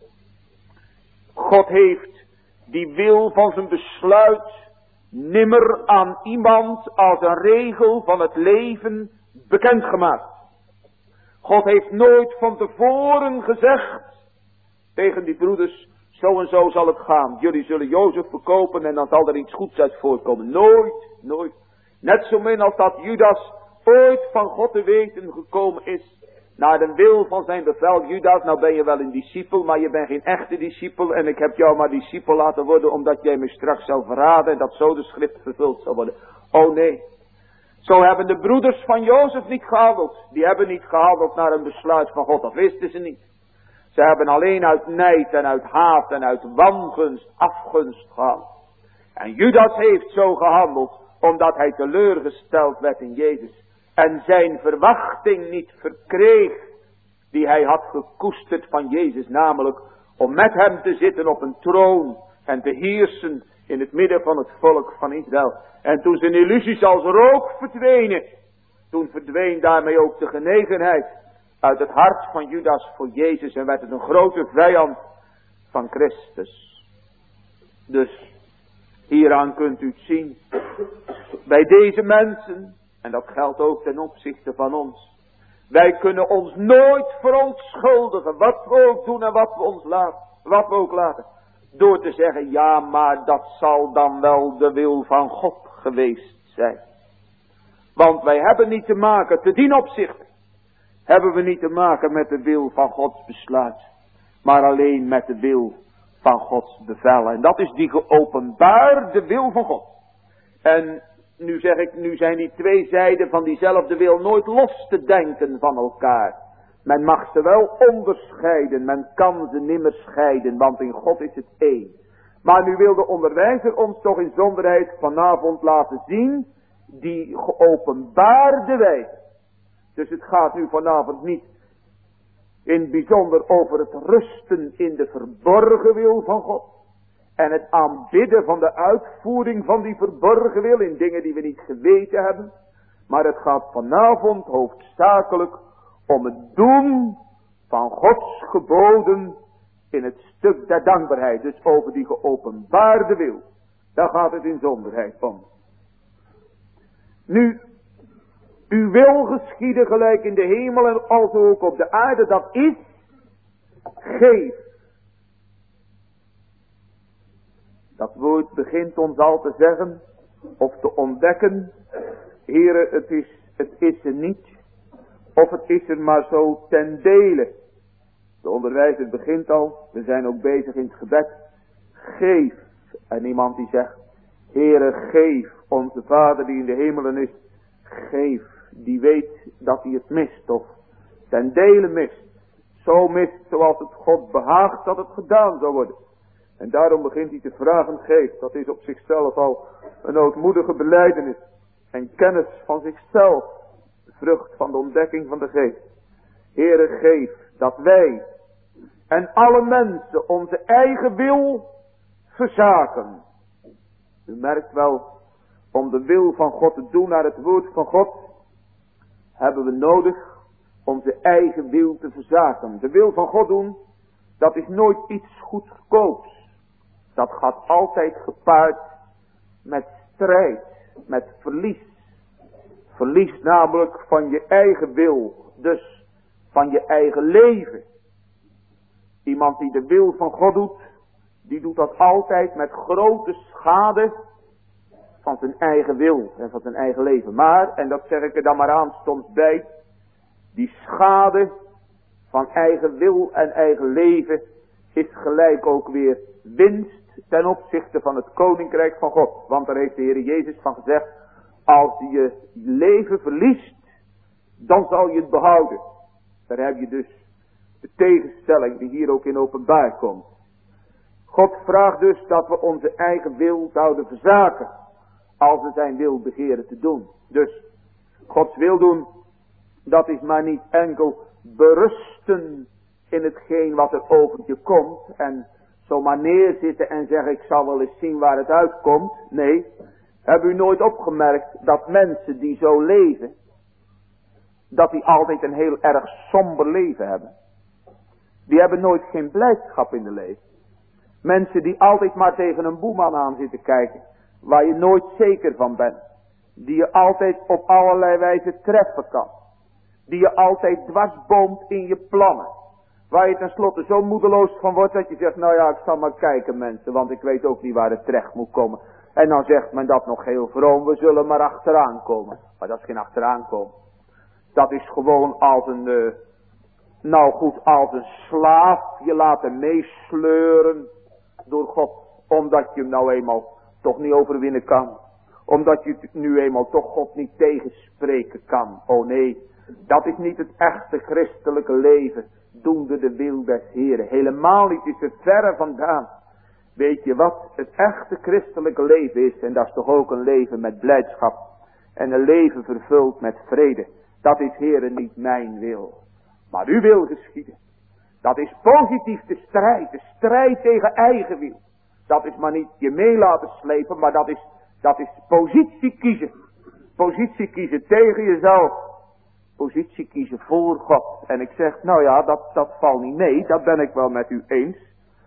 God heeft die wil van zijn besluit nimmer aan iemand als een regel van het leven bekendgemaakt. God heeft nooit van tevoren gezegd tegen die broeders, zo en zo zal het gaan. Jullie zullen Jozef verkopen en dan zal er iets goeds uit voortkomen. Nooit, nooit. Net zo min als dat Judas ooit van God te weten gekomen is naar de wil van zijn bevel. Judas, nou ben je wel een discipel, maar je bent geen echte discipel. En ik heb jou maar discipel laten worden omdat jij me straks zou verraden en dat zo de schrift vervuld zou worden. Oh nee. Zo hebben de broeders van Jozef niet gehandeld. Die hebben niet gehandeld naar een besluit van God. Dat wisten ze niet. Ze hebben alleen uit nijd en uit haat en uit wangunst, afgunst gehandeld. En Judas heeft zo gehandeld omdat hij teleurgesteld werd in Jezus. En zijn verwachting niet verkreeg die hij had gekoesterd van Jezus. Namelijk om met hem te zitten op een troon en te heersen in het midden van het volk van Israël. En toen zijn illusies als rook verdwenen, toen verdween daarmee ook de genegenheid uit het hart van Judas voor Jezus en werd het een grote vijand van Christus. Dus hieraan kunt u het zien. Bij deze mensen, en dat geldt ook ten opzichte van ons. Wij kunnen ons nooit verontschuldigen wat we ook doen en wat we ook laten. Door te zeggen, ja maar dat zal dan wel de wil van God geweest zijn. Want wij hebben niet te maken, te dien opzichte, hebben we niet te maken met de wil van Gods besluit. Maar alleen met de wil van Gods bevel. En dat is die geopenbaarde wil van God. En nu zeg ik, nu zijn die twee zijden van diezelfde wil nooit los te denken van elkaar. Men mag ze wel onderscheiden, men kan ze nimmer scheiden, want in God is het één. Maar nu wil de onderwijzer ons toch in zonderheid vanavond laten zien, die geopenbaarde wijze. Dus het gaat nu vanavond niet in het bijzonder over het rusten in de verborgen wil van God. En het aanbidden van de uitvoering van die verborgen wil in dingen die we niet geweten hebben. Maar het gaat vanavond hoofdzakelijk om het doen van Gods geboden in het stuk der dankbaarheid. Dus over die geopenbaarde wil. Daar gaat het in zonderheid om. Nu, Uw wil geschieden gelijk in de hemel en als ook op de aarde. Dat is, geef. Dat woord begint ons al te zeggen of te ontdekken. Heere, het is er niet. Of het is er maar zo ten dele. De onderwijzer begint al. We zijn ook bezig in het gebed. Geef. En iemand die zegt. Heere, geef. Onze Vader die in de hemelen is. Geef. Die weet dat hij het mist. Of ten dele mist. Zo mist zoals het God behaagt dat het gedaan zou worden. En daarom begint hij te vragen. Geef. Dat is op zichzelf al een ootmoedige belijdenis. En kennis van zichzelf. Vrucht van de ontdekking van de geest. Heere, geef dat wij en alle mensen onze eigen wil verzaken. U merkt wel, om de wil van God te doen naar het woord van God, hebben we nodig onze eigen wil te verzaken. De wil van God doen, dat is nooit iets goedkoops. Dat gaat altijd gepaard met strijd, met verlies. Verlies namelijk van je eigen wil, dus van je eigen leven. Iemand die de wil van God doet, die doet dat altijd met grote schade van zijn eigen wil en van zijn eigen leven. Maar, en dat zeg ik er dan maar aanstonds bij, die schade van eigen wil en eigen leven is gelijk ook weer winst ten opzichte van het koninkrijk van God. Want daar heeft de Heer Jezus van gezegd, als je je leven verliest, dan zal je het behouden. Daar heb je dus de tegenstelling die hier ook in openbaar komt. God vraagt dus dat we onze eigen wil zouden verzaken, als we zijn wil begeren te doen. Dus Gods wil doen, dat is maar niet enkel berusten in hetgeen wat er over je komt en zomaar neerzitten en zeggen ik zal wel eens zien waar het uitkomt. Nee, hebben u nooit opgemerkt dat mensen die zo leven, dat die altijd een heel erg somber leven hebben. Die hebben nooit geen blijdschap in de leven. Mensen die altijd maar tegen een boeman aan zitten kijken, waar je nooit zeker van bent. Die je altijd op allerlei wijze treffen kan. Die je altijd dwarsboomt in je plannen. Waar je tenslotte zo moedeloos van wordt dat je zegt, nou ja, ik zal maar kijken mensen, want ik weet ook niet waar het terecht moet komen. En dan zegt men dat nog heel vroom, we zullen maar achteraan komen. Maar dat is geen achteraan komen. Dat is gewoon als een, als een slaaf je laten meesleuren door God. Omdat je hem nou eenmaal toch niet overwinnen kan. Omdat je nu eenmaal toch God niet tegenspreken kan. Oh nee, dat is niet het echte christelijke leven. Doende de wil des Heren. Helemaal niet, is er verre vandaan. Weet je wat het echte christelijke leven is? En dat is toch ook een leven met blijdschap. En een leven vervuld met vrede. Dat is Heere niet mijn wil. Maar uw wil geschieden. Dat is positief de strijd. De strijd tegen eigen wil. Dat is maar niet je mee laten slepen. Maar dat is positie kiezen. Positie kiezen tegen jezelf. Positie kiezen voor God. En ik zeg, nou ja, dat valt niet mee. Dat ben ik wel met u eens.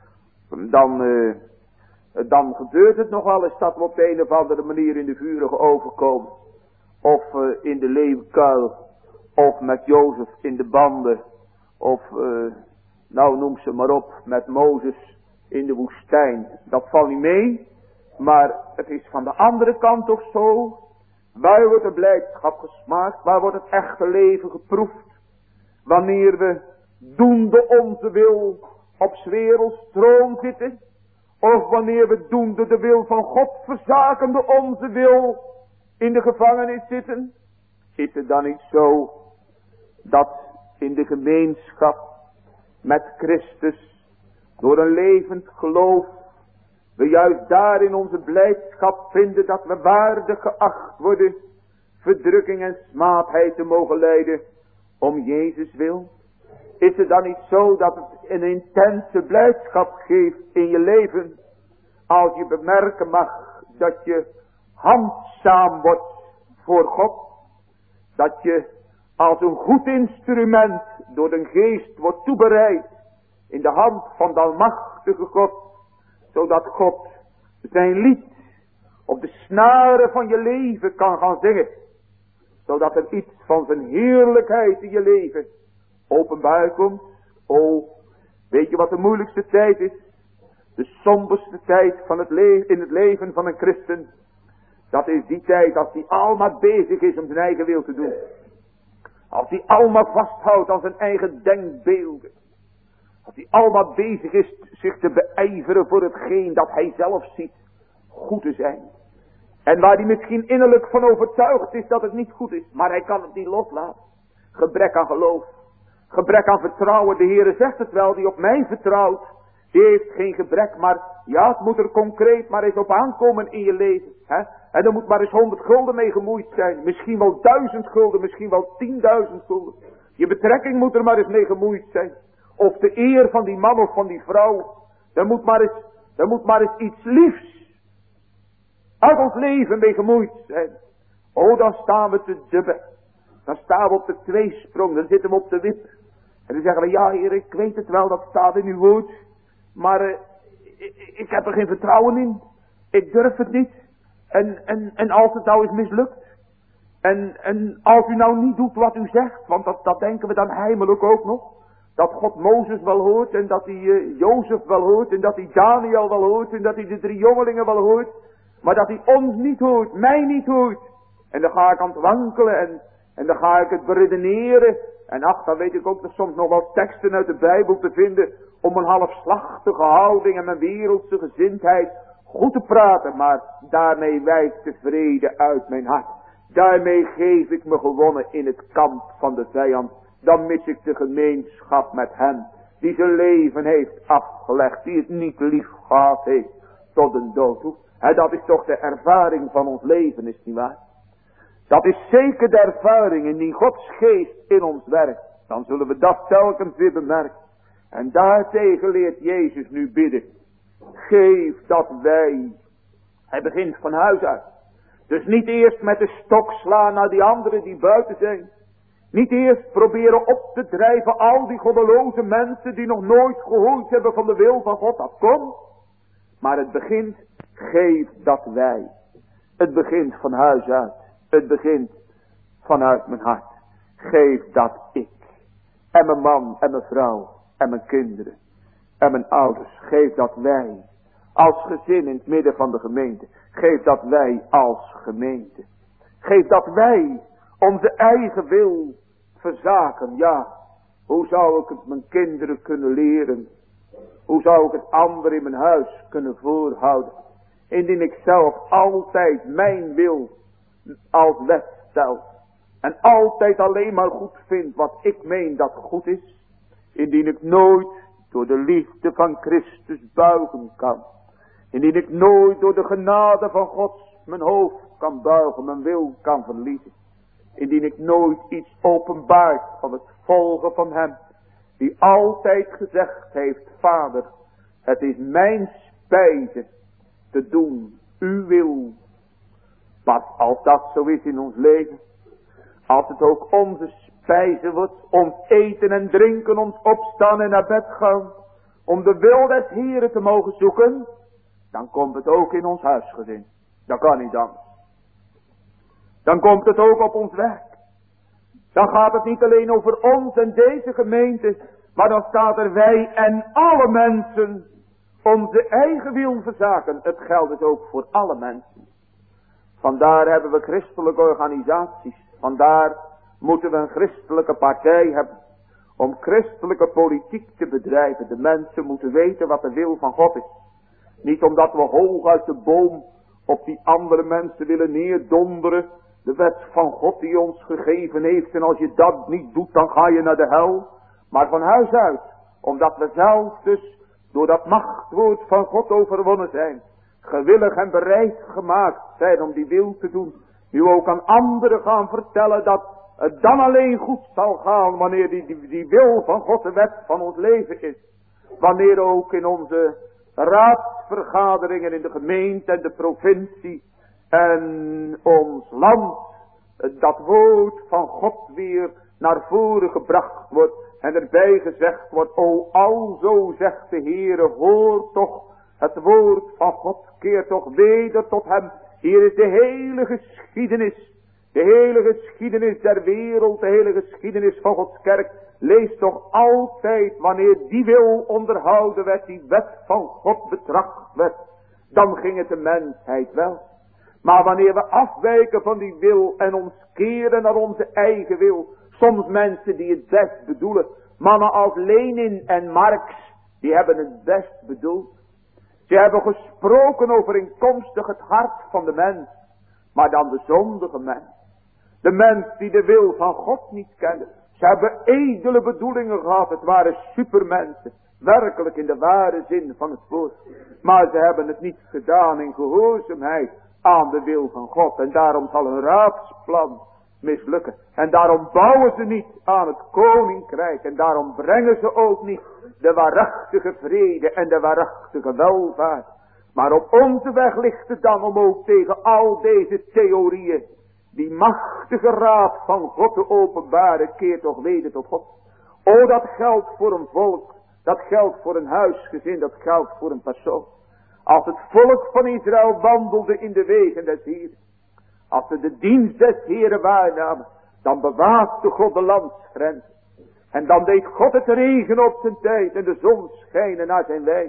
Dan gebeurt het nog wel eens dat we op de een of andere manier in de vurige oven komen. Of in de leeuwkuil. Of met Jozef in de banden. Of, noem ze maar op, met Mozes in de woestijn. Dat valt niet mee. Maar het is van de andere kant toch zo. Waar wordt de blijdschap gesmaakt? Waar wordt het echte leven geproefd? Wanneer we doende onze wil op 's werelds troon zitten. Of wanneer we doende de wil van God verzakende onze wil in de gevangenis zitten. Is het dan niet zo dat in de gemeenschap met Christus door een levend geloof we juist daarin onze blijdschap vinden dat we waardig geacht worden verdrukking en smaadheid te mogen lijden om Jezus wil? Is het dan niet zo dat het een intense blijdschap geeft in je leven als je bemerken mag dat je handzaam wordt voor God? Dat je als een goed instrument door de geest wordt toebereid in de hand van de almachtige God, zodat God zijn lied op de snaren van je leven kan gaan zingen. Zodat er iets van zijn heerlijkheid in je leven openbaar komt. Oh, weet je wat de moeilijkste tijd is? De somberste tijd van in het leven van een christen. Dat is die tijd als hij allemaal bezig is om zijn eigen wil te doen. Als hij allemaal vasthoudt aan zijn eigen denkbeelden. Als hij allemaal bezig is zich te beijveren voor hetgeen dat hij zelf ziet goed te zijn. En waar hij misschien innerlijk van overtuigd is dat het niet goed is. Maar hij kan het niet loslaten. Gebrek aan geloof. Gebrek aan vertrouwen. De Heere zegt het wel, die op mij vertrouwt. Die heeft geen gebrek, maar ja, het moet er concreet maar eens op aankomen in je leven. Hè? En er moet maar eens 100 gulden mee gemoeid zijn. Misschien wel 1000 gulden, misschien wel 10.000 gulden. Je betrekking moet er maar eens mee gemoeid zijn. Of de eer van die man of van die vrouw. Er moet maar eens iets liefs uit ons leven mee gemoeid zijn. Oh, dan staan we te dubben. Dan staan we op de tweesprong, dan zitten we op de wip. En dan zeggen we, ja Heer, ik weet het wel, dat staat in uw woord. Maar ik heb er geen vertrouwen in. Ik durf het niet. En als het nou is mislukt. En als u nou niet doet wat u zegt. Want dat denken we dan heimelijk ook nog. Dat God Mozes wel hoort. En dat hij Jozef wel hoort. En dat hij Daniel wel hoort. En dat hij de 3 jongelingen wel hoort. Maar dat hij ons niet hoort. Mij niet hoort. En dan ga ik aan het wankelen. En dan ga ik het beredeneren. En ach, dan weet ik ook nog soms nog wel teksten uit de Bijbel te vinden. Om een halfslachtige houding en mijn wereldse gezindheid goed te praten. Maar daarmee wijkt de vrede uit mijn hart. Daarmee geef ik me gewonnen in het kamp van de vijand. Dan mis ik de gemeenschap met hem. Die zijn leven heeft afgelegd. Die het niet lief gehad heeft tot een dood toe. En dat is toch de ervaring van ons leven, is niet waar? Dat is zeker de ervaring indien Gods geest in ons werkt. Dan zullen we dat telkens weer bemerken. En daartegen leert Jezus nu bidden. Geef dat wij. Hij begint van huis uit. Dus niet eerst met de stok slaan naar die anderen die buiten zijn. Niet eerst proberen op te drijven al die goddeloze mensen die nog nooit gehoord hebben van de wil van God. Dat komt. Maar het begint, geef dat wij. Het begint van huis uit. Het begint vanuit mijn hart. Geef dat ik. En mijn man en mijn vrouw. En mijn kinderen. En mijn ouders. Geef dat wij. Als gezin in het midden van de gemeente. Geef dat wij als gemeente. Geef dat wij onze eigen wil verzaken. Ja, hoe zou ik het mijn kinderen kunnen leren? Hoe zou ik het anderen in mijn huis kunnen voorhouden? Indien ik zelf altijd mijn wil als wet stel. En altijd alleen maar goed vind wat ik meen dat goed is. Indien ik nooit door de liefde van Christus buigen kan. Indien ik nooit door de genade van God mijn hoofd kan buigen, mijn wil kan verliezen. Indien ik nooit iets openbaart van het volgen van hem. Die altijd gezegd heeft, Vader, het is mijn spijze te doen uw wil. Pas als dat zo is in ons leven. Als het ook onze spijze wordt. Ons eten en drinken. Ons opstaan en naar bed gaan. Om de wil des Heren te mogen zoeken. Dan komt het ook in ons huisgezin. Dat kan niet anders. Dan komt het ook op ons werk. Dan gaat het niet alleen over ons en deze gemeente. Maar dan staat er wij en alle mensen onze eigen wil verzaken. Het geldt dus ook voor alle mensen. Vandaar hebben we christelijke organisaties. Vandaar moeten we een christelijke partij hebben. Om christelijke politiek te bedrijven. De mensen moeten weten wat de wil van God is. Niet omdat we hoog uit de boom op die andere mensen willen neerdonderen. De wet van God die ons gegeven heeft. En als je dat niet doet, dan ga je naar de hel. Maar van huis uit. Omdat we zelf dus door dat machtwoord van God overwonnen zijn. Gewillig en bereid gemaakt zijn om die wil te doen. Nu ook aan anderen gaan vertellen dat het dan alleen goed zal gaan wanneer die wil van God de wet van ons leven is. Wanneer ook in onze raadsvergaderingen in de gemeente en de provincie en ons land dat woord van God weer naar voren gebracht wordt. En erbij gezegd wordt, o alzo zegt de Heere, hoor toch het woord van God, keer toch weder tot hem. Hier is de hele geschiedenis De hele geschiedenis der wereld, de hele geschiedenis van Gods kerk, leest toch altijd wanneer die wil onderhouden werd, die wet van God betracht werd, dan ging het de mensheid wel. Maar wanneer we afwijken van die wil en ons keren naar onze eigen wil, soms mensen die het best bedoelen, mannen als Lenin en Marx, die hebben het best bedoeld. Ze hebben gesproken overeenkomstig het hart van de mens, maar dan de zondige mens. De mens die de wil van God niet kende. Ze hebben edele bedoelingen gehad, het waren supermensen, werkelijk in de ware zin van het woord. Maar ze hebben het niet gedaan in gehoorzaamheid aan de wil van God. En daarom zal hun raadsplan mislukken. En daarom bouwen ze niet aan het koninkrijk. En daarom brengen ze ook niet de waarachtige vrede en de waarachtige welvaart. Maar op onze weg ligt het dan om ook tegen al deze theorieën, die machtige raad van God te openbaren, keer toch weder tot God. O, dat geldt voor een volk, dat geldt voor een huisgezin, dat geldt voor een persoon. Als het volk van Israël wandelde in de wegen des Heeren, als ze de dienst des Heeren waarnamen, dan bewaakte God de landsgrens. En dan deed God het regen op zijn tijd en de zon schijnen naar zijn wijs.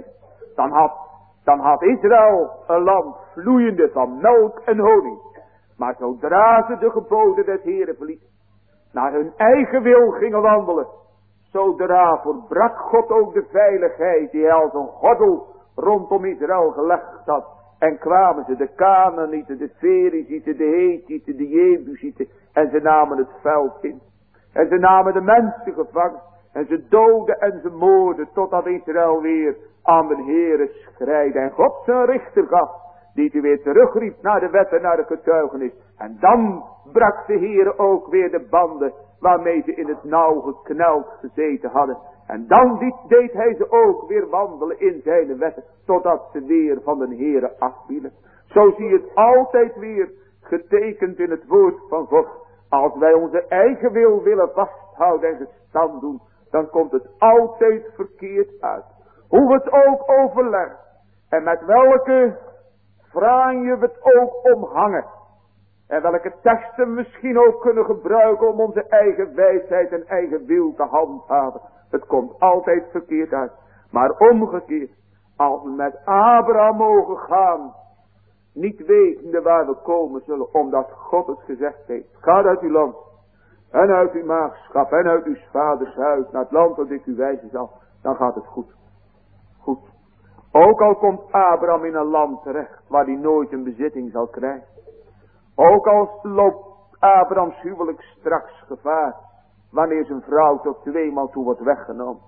Dan had Israël een land vloeiende van melk en honing. Maar zodra ze de geboden des Heeren verlieten, naar hun eigen wil gingen wandelen, zodra verbrak God ook de veiligheid die hij als een gordel rondom Israël gelegd had. En kwamen ze, de Kanaanieten, de Ferizieten, de Hethieten, de Jebusieten, en ze namen het veld in. En ze namen de mensen gevangen, en ze doodden en ze moorden, totdat Israël weer aan de Heere schreide. En God zijn richter gaf, die hij weer terugriep naar de wet en naar de getuigenis. En dan brak de Heere ook weer de banden waarmee ze in het nauw gekneld gezeten hadden. En dan deed hij ze ook weer wandelen in zijn wetten, totdat ze weer van de Heere afvielen. Zo zie je het altijd weer getekend in het woord van God. Als wij onze eigen wil willen vasthouden en gestand doen, dan komt het altijd verkeerd uit. Hoe we het ook overleggen en met welke franje we het ook omhangen. En welke teksten misschien ook kunnen gebruiken om onze eigen wijsheid en eigen wil te handhaven. Het komt altijd verkeerd uit. Maar omgekeerd, als we met Abraham mogen gaan, niet wetende waar we komen zullen, omdat God het gezegd heeft. Ga uit uw land en uit uw maagschap en uit uw vaders huis naar het land dat ik u wijzen zal. Dan gaat het goed. Goed. Ook al komt Abraham in een land terecht waar hij nooit een bezitting zal krijgen. Ook al loopt Abrahams huwelijk straks gevaar, wanneer zijn vrouw tot 2 maal toe wordt weggenomen.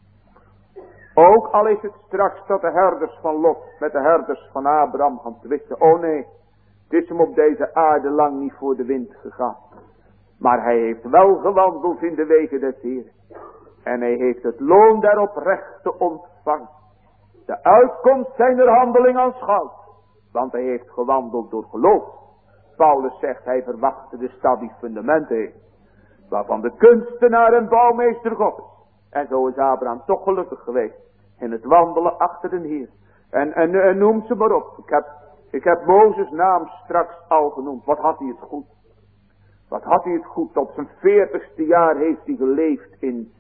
Ook al is het straks dat de herders van Lot met de herders van Abraham gaan twisten. Oh nee, het is hem op deze aarde lang niet voor de wind gegaan. Maar hij heeft wel gewandeld in de wegen des Heeren. En hij heeft het loon der oprechte ontvangen. De uitkomst zijner handeling aanschouwd. Want hij heeft gewandeld door geloof. Paulus zegt, hij verwachtte de stad die fundamenten heeft, waarvan de kunstenaar en bouwmeester God is. En zo is Abraham toch gelukkig geweest in het wandelen achter de Heer. En noem ze maar op. Ik heb Mozes naam straks al genoemd. Wat had hij het goed? Wat had hij het goed? Op zijn 40ste jaar heeft hij geleefd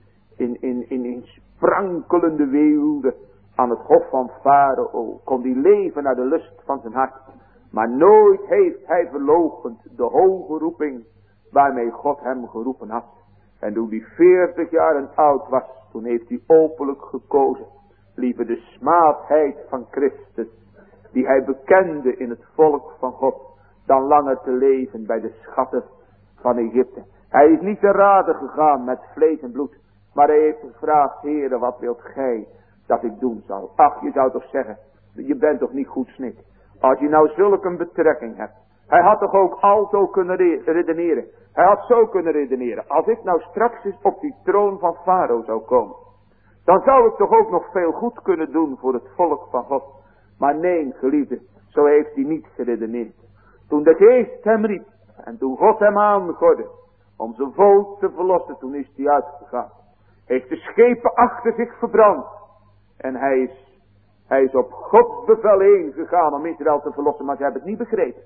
in sprankelende weelde aan het hof van Farao. Kon hij leven naar de lust van zijn hart. Maar nooit heeft hij verloochend de hoge roeping waarmee God hem geroepen had. En toen hij 40 jaar oud was, toen heeft hij openlijk gekozen, liever de smaadheid van Christus, die hij bekende in het volk van God, dan langer te leven bij de schatten van Egypte. Hij is niet te raden gegaan met vlees en bloed, maar hij heeft gevraagd, Heere, wat wilt gij dat ik doen zal? Ach, je zou toch zeggen, je bent toch niet goed snik. Als je nou zulke een betrekking hebt. Hij had toch ook alzo kunnen redeneren. Hij had zo kunnen redeneren. Als ik nou straks eens op die troon van Farao zou komen, dan zou ik toch ook nog veel goed kunnen doen voor het volk van God. Maar nee, geliefde, zo heeft hij niet geredeneerd. Toen de geest hem riep en toen God hem aangorde om zijn volk te verlossen, toen is hij uitgegaan. Heeft de schepen achter zich verbrand. En hij is op Gods bevel heen gegaan om Israël te verlossen, maar ze hebben het niet begrepen.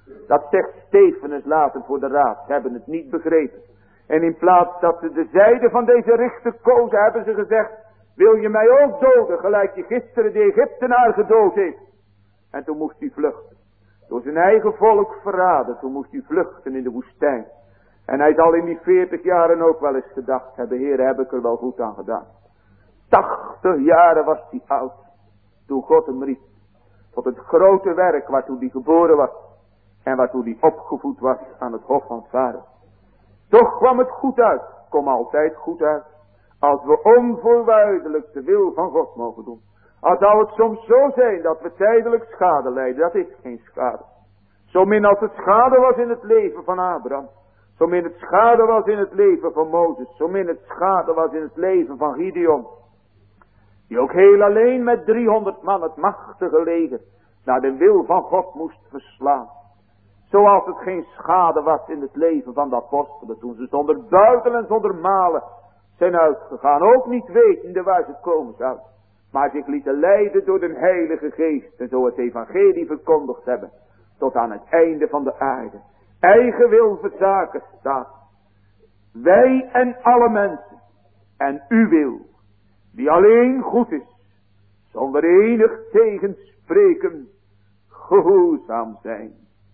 Dat zegt Stefanus later voor de raad. Ze hebben het niet begrepen. En in plaats dat ze de zijde van deze richter kozen, hebben ze gezegd: wil je mij ook doden, gelijk je gisteren de Egyptenaar gedood heeft? En toen moest hij vluchten. Door zijn eigen volk verraden, toen moest hij vluchten in de woestijn. En hij zal in die 40 jaren ook wel eens gedacht hebben: Heer, heb ik er wel goed aan gedaan. 80 jaren was hij oud, toen God hem riep. Tot het grote werk waartoe hij geboren was. En waartoe hij opgevoed was aan het hof van Vader. Toch kwam het goed uit, kom altijd goed uit. Als we onvoorwaardelijk de wil van God mogen doen. Al zou het soms zo zijn dat we tijdelijk schade lijden, dat is geen schade. Zo min als het schade was in het leven van Abraham. Zo min het schade was in het leven van Mozes. Zo min het schade was in het leven van Gideon. Die ook heel alleen met 300 man het machtige leger naar de wil van God moest verslaan. Zoals het geen schade was in het leven van de apostelen toen ze zonder buiten en zonder malen zijn uitgegaan. Ook niet wetende waar ze komen zouden. Maar zich lieten leiden door de Heilige Geest. En zo het evangelie verkondigd hebben. Tot aan het einde van de aarde. Eigen wil verzaken staat. Wij en alle mensen. En uw wil. Die alleen goed is. Zonder enig tegenspreken. Gehoorzaam zijn.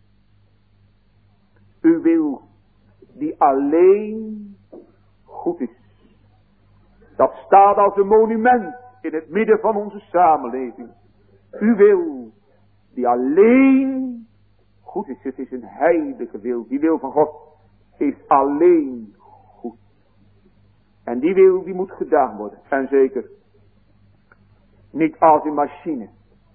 Uw wil. Die alleen goed is. Dat staat als een monument in het midden van onze samenleving. Uw wil, die alleen goed is. Het is een heilige wil. Die wil van God is alleen goed. En die wil, die moet gedaan worden. En zeker niet als een machine.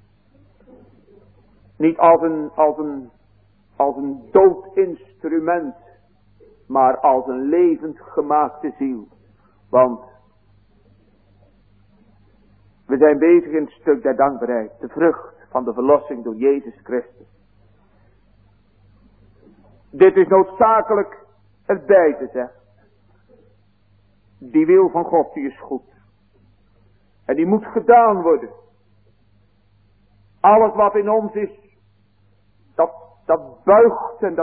Niet als een dood instrument. Maar als een levend gemaakte ziel. Want we zijn bezig in het stuk der dankbaarheid. De vrucht van de verlossing door Jezus Christus. Dit is noodzakelijk erbij te zeggen. Die wil van God, die is goed. En die moet gedaan worden. Alles wat in ons is, dat buigt en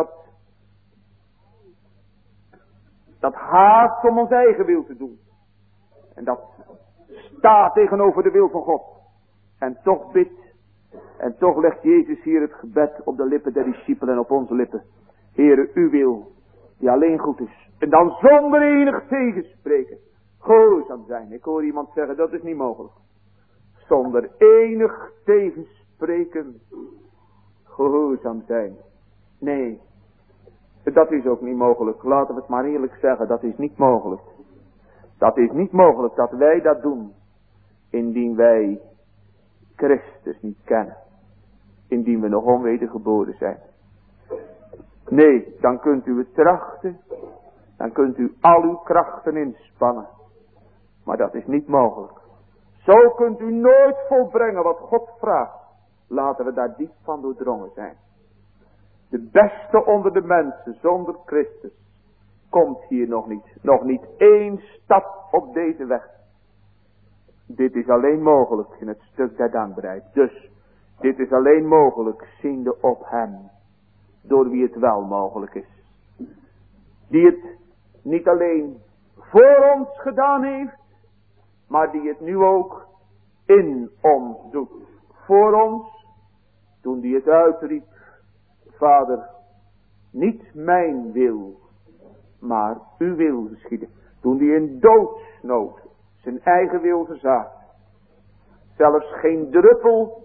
dat haast om ons eigen wil te doen. En dat staat tegenover de wil van God. En toch bidt. En toch legt Jezus hier het gebed op de lippen der discipelen en op onze lippen. Heere, uw wil, die alleen goed is. En dan zonder enig tegenspreken. Gehoorzaam zijn. Ik hoor iemand zeggen, dat is niet mogelijk. Zonder enig tegenspreken. Gehoorzaam zijn. Nee. Dat is ook niet mogelijk. Laten we het maar eerlijk zeggen, dat is niet mogelijk. Dat is niet mogelijk dat wij dat doen. Indien wij Christus niet kennen. Indien we nog onwedergeboren zijn. Nee, dan kunt u het trachten. Dan kunt u al uw krachten inspannen. Maar dat is niet mogelijk. Zo kunt u nooit volbrengen wat God vraagt. Laten we daar diep van doordrongen zijn. De beste onder de mensen zonder Christus komt hier nog niet. Nog niet één stap op deze weg. Dit is alleen mogelijk in het stuk der dankbaarheid. Dus dit is alleen mogelijk ziende op hem. Door wie het wel mogelijk is. Die het niet alleen voor ons gedaan heeft. Maar die het nu ook in ons doet. Voor ons. Toen die het uitriep. Vader, niet mijn wil. Maar uw wil geschieden. Toen die in doodsnood zijn eigen wil verzaakte. Zelfs geen druppel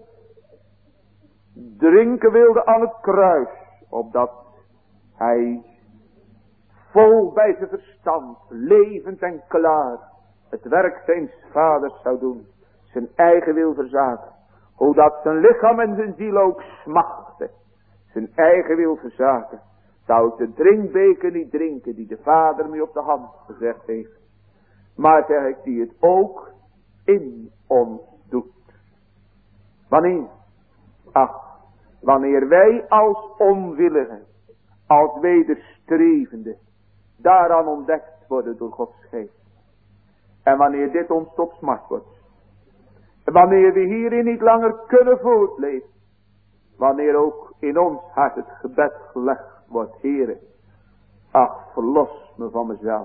drinken wilde aan het kruis. Opdat hij vol bij zijn verstand, levend en klaar, het werk zijns vaders zou doen. Zijn eigen wil verzaken. Hoedat zijn lichaam en zijn ziel ook smachten. Zijn eigen wil verzaken. Zou ik de drinkbeker niet drinken die de vader me op de hand gezegd heeft. Maar zeg ik, die het ook in ons doet. Wanneer? Ach, wanneer wij als onwilligen, als wederstrevende, daaraan ontdekt worden door Gods geest. En wanneer dit ons tot smart wordt. En wanneer we hierin niet langer kunnen voortleven. Wanneer ook in ons hart het gebed gelegd wordt. Heere, ach, verlos me van mezelf.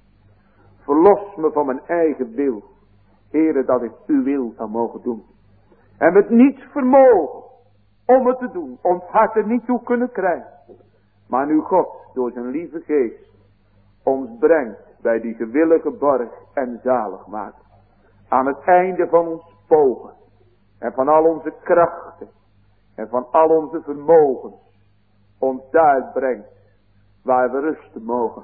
Verlos me van mijn eigen wil. Heere, dat ik uw wil zou mogen doen. En met niets vermogen om het te doen. Ons hart er niet toe kunnen krijgen. Maar nu God door zijn lieve geest ons brengt bij die gewillige borg en zalig maakt. Aan het einde van ons pogen. En van al onze krachten. En van al onze vermogens. Ons daar brengt. Waar we rusten mogen.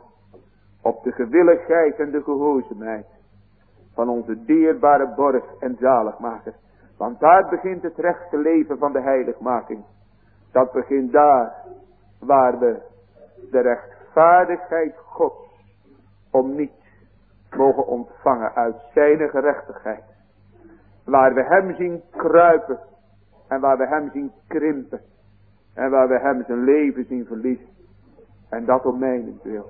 Op de gewilligheid en de gehoorzaamheid. Van onze dierbare borg en zaligmaker. Want daar begint het rechte leven van de heiligmaking. Dat begint daar. Waar we de rechtvaardigheid Gods. Om niet mogen ontvangen uit zijn gerechtigheid. Waar we hem zien kruipen. En waar we hem zien krimpen. En waar we hem zijn leven zien verliezen. En dat om mijnentwil.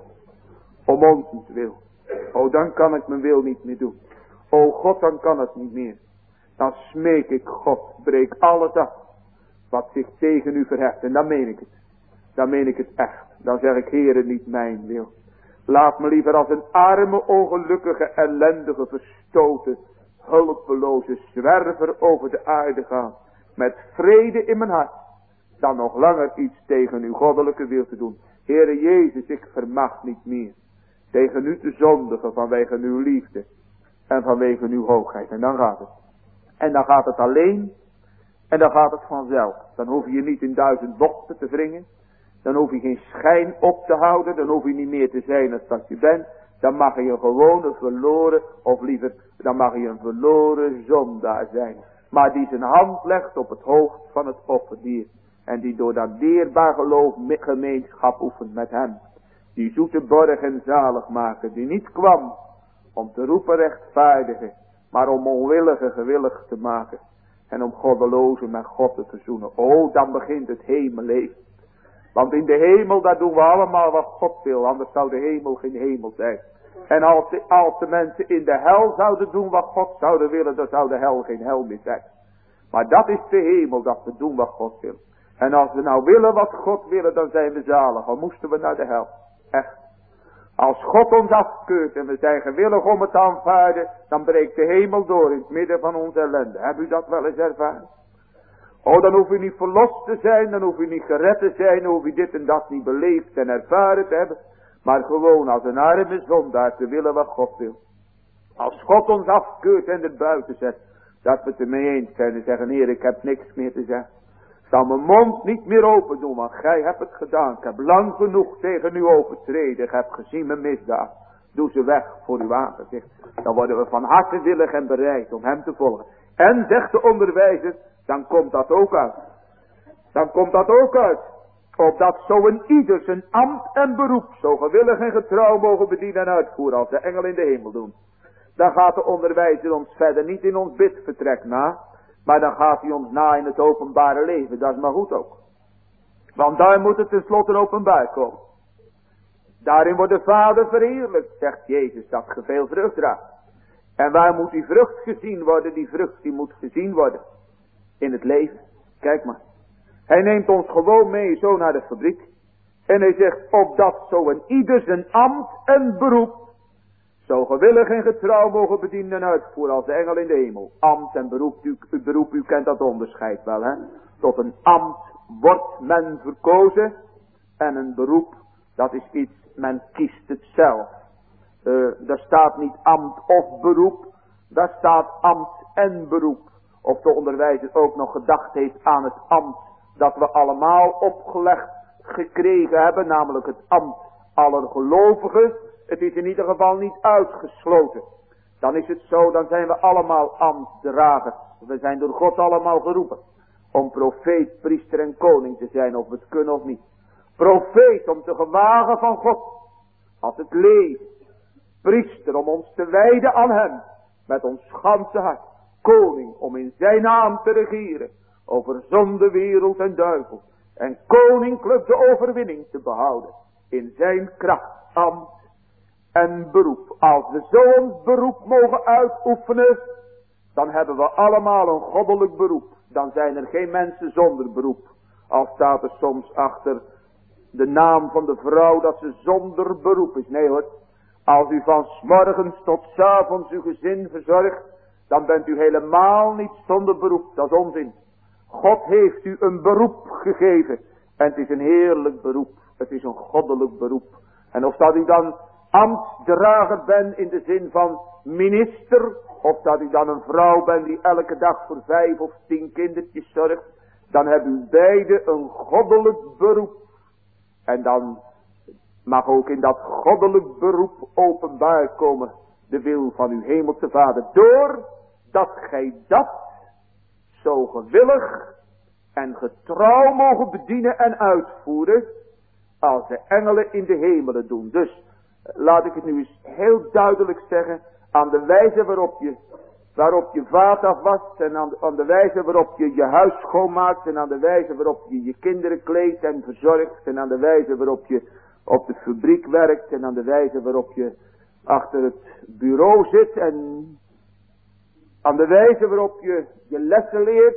Om ontentwil. O, dan kan ik mijn wil niet meer doen. O God, dan kan het niet meer. Dan smeek ik God, breek alles af. Wat zich tegen u verheft. En dan meen ik het. Dan meen ik het echt. Dan zeg ik, Heere, niet mijn wil. Laat me liever als een arme, ongelukkige, ellendige, verstoten, hulpeloze zwerver over de aarde gaan. Met vrede in mijn hart. Dan nog langer iets tegen uw goddelijke wil te doen. Heere Jezus, ik vermag niet meer. Tegen u te zondigen vanwege uw liefde. En vanwege uw hoogheid. En dan gaat het. En dan gaat het alleen. En dan gaat het vanzelf. Dan hoef je niet in 1000 bochten te wringen. Dan hoef je geen schijn op te houden. Dan hoef je niet meer te zijn als dat je bent. Dan mag je gewoon een verloren, of liever, dan mag je een verloren zondaar zijn. Maar die zijn hand legt op het hoofd van het offerdier. En die door dat dierbaar geloof gemeenschap oefent met hem. Die zoete borg en zaligmaker, die niet kwam om te roepen rechtvaardigen, maar om onwillige gewillig te maken. En om goddelozen met God te verzoenen. Oh, dan begint het hemelleven. Want in de hemel, daar doen we allemaal wat God wil. Anders zou de hemel geen hemel zijn. En als de mensen in de hel zouden doen wat God zouden willen, dan zou de hel geen hel meer zijn. Maar dat is de hemel, dat we doen wat God wil. En als we nou willen wat God willen, dan zijn we zalig. Dan moesten we naar de hel. Echt. Als God ons afkeurt en we zijn gewillig om het te aanvaarden, dan breekt de hemel door in het midden van onze ellende. Heb u dat wel eens ervaren? Oh, dan hoef u niet verlost te zijn, dan hoef u niet gered te zijn, dan hoef u dit en dat niet beleefd en ervaren te hebben. Maar gewoon als een arme zondaar te willen wat God wil. Als God ons afkeurt en er buiten zet, dat we het ermee eens zijn en zeggen, Heer, ik heb niks meer te zeggen. Ik zal mijn mond niet meer open doen, want gij hebt het gedaan. Ik heb lang genoeg tegen u overtreden, ik heb gezien mijn misdaad. Doe ze weg voor uw aangezicht. Dan worden we van harte willig en bereid om hem te volgen. En, zegt de onderwijzer, dan komt dat ook uit. Dan komt dat ook uit. Opdat zo een ieder zijn ambt en beroep zo gewillig en getrouw mogen bedienen en uitvoeren als de engel in de hemel doen. Dan gaat de onderwijzer ons verder niet in ons bidvertrek na, maar dan gaat hij ons na in het openbare leven. Dat is maar goed ook. Want daar moet het tenslotte openbaar komen. Daarin wordt de Vader verheerlijkt, zegt Jezus, dat ge veel vrucht draagt. En waar moet die vrucht gezien worden? Die vrucht die moet gezien worden in het leven. Kijk maar. Hij neemt ons gewoon mee zo naar de fabriek. En hij zegt, opdat zo een ieder zijn ambt en beroep zo gewillig en getrouw mogen bedienen en uitvoeren als de engel in de hemel. Ambt en beroep, u kent dat onderscheid wel, hè. Tot een ambt wordt men verkozen. En een beroep, dat is iets, men kiest het zelf. Daar staat niet ambt of beroep. Daar staat ambt en beroep. Of de onderwijzer ook nog gedacht heeft aan het ambt dat we allemaal opgelegd gekregen hebben. Namelijk het ambt aller gelovigen. Het is in ieder geval niet uitgesloten. Dan is het zo, dan zijn we allemaal ambtsdragers. We zijn door God allemaal geroepen. Om profeet, priester en koning te zijn, of we het kunnen of niet. Profeet om te gewagen van God. Als het leven. Priester om ons te wijden aan hem. Met ons ganse hart. Koning om in zijn naam te regeren. Over zonde, wereld en duivel. En koninklijk de overwinning te behouden. In zijn kracht, ambt en beroep. Als we zo ons beroep mogen uitoefenen. Dan hebben we allemaal een goddelijk beroep. Dan zijn er geen mensen zonder beroep. Al staat er soms achter de naam van de vrouw dat ze zonder beroep is. Nee hoor, als u van 's morgens tot 's avonds uw gezin verzorgt, dan bent u helemaal niet zonder beroep. Dat is onzin. God heeft u een beroep gegeven. En het is een heerlijk beroep. Het is een goddelijk beroep. En of dat u dan ambtsdrager bent in de zin van minister, of dat u dan een vrouw bent die elke dag voor 5 of 10 kindertjes zorgt, dan hebben u beide een goddelijk beroep. En dan mag ook in dat goddelijk beroep openbaar komen de wil van uw hemelse Vader. Doordat gij dat zo gewillig en getrouw mogen bedienen en uitvoeren als de engelen in de hemelen doen. Dus laat ik het nu eens heel duidelijk zeggen, aan de wijze waarop je vaat afwast en aan de wijze waarop je je huis schoonmaakt en aan de wijze waarop je je kinderen kleedt en verzorgt en aan de wijze waarop je op de fabriek werkt en aan de wijze waarop je achter het bureau zit en aan de wijze waarop je je lessen leert,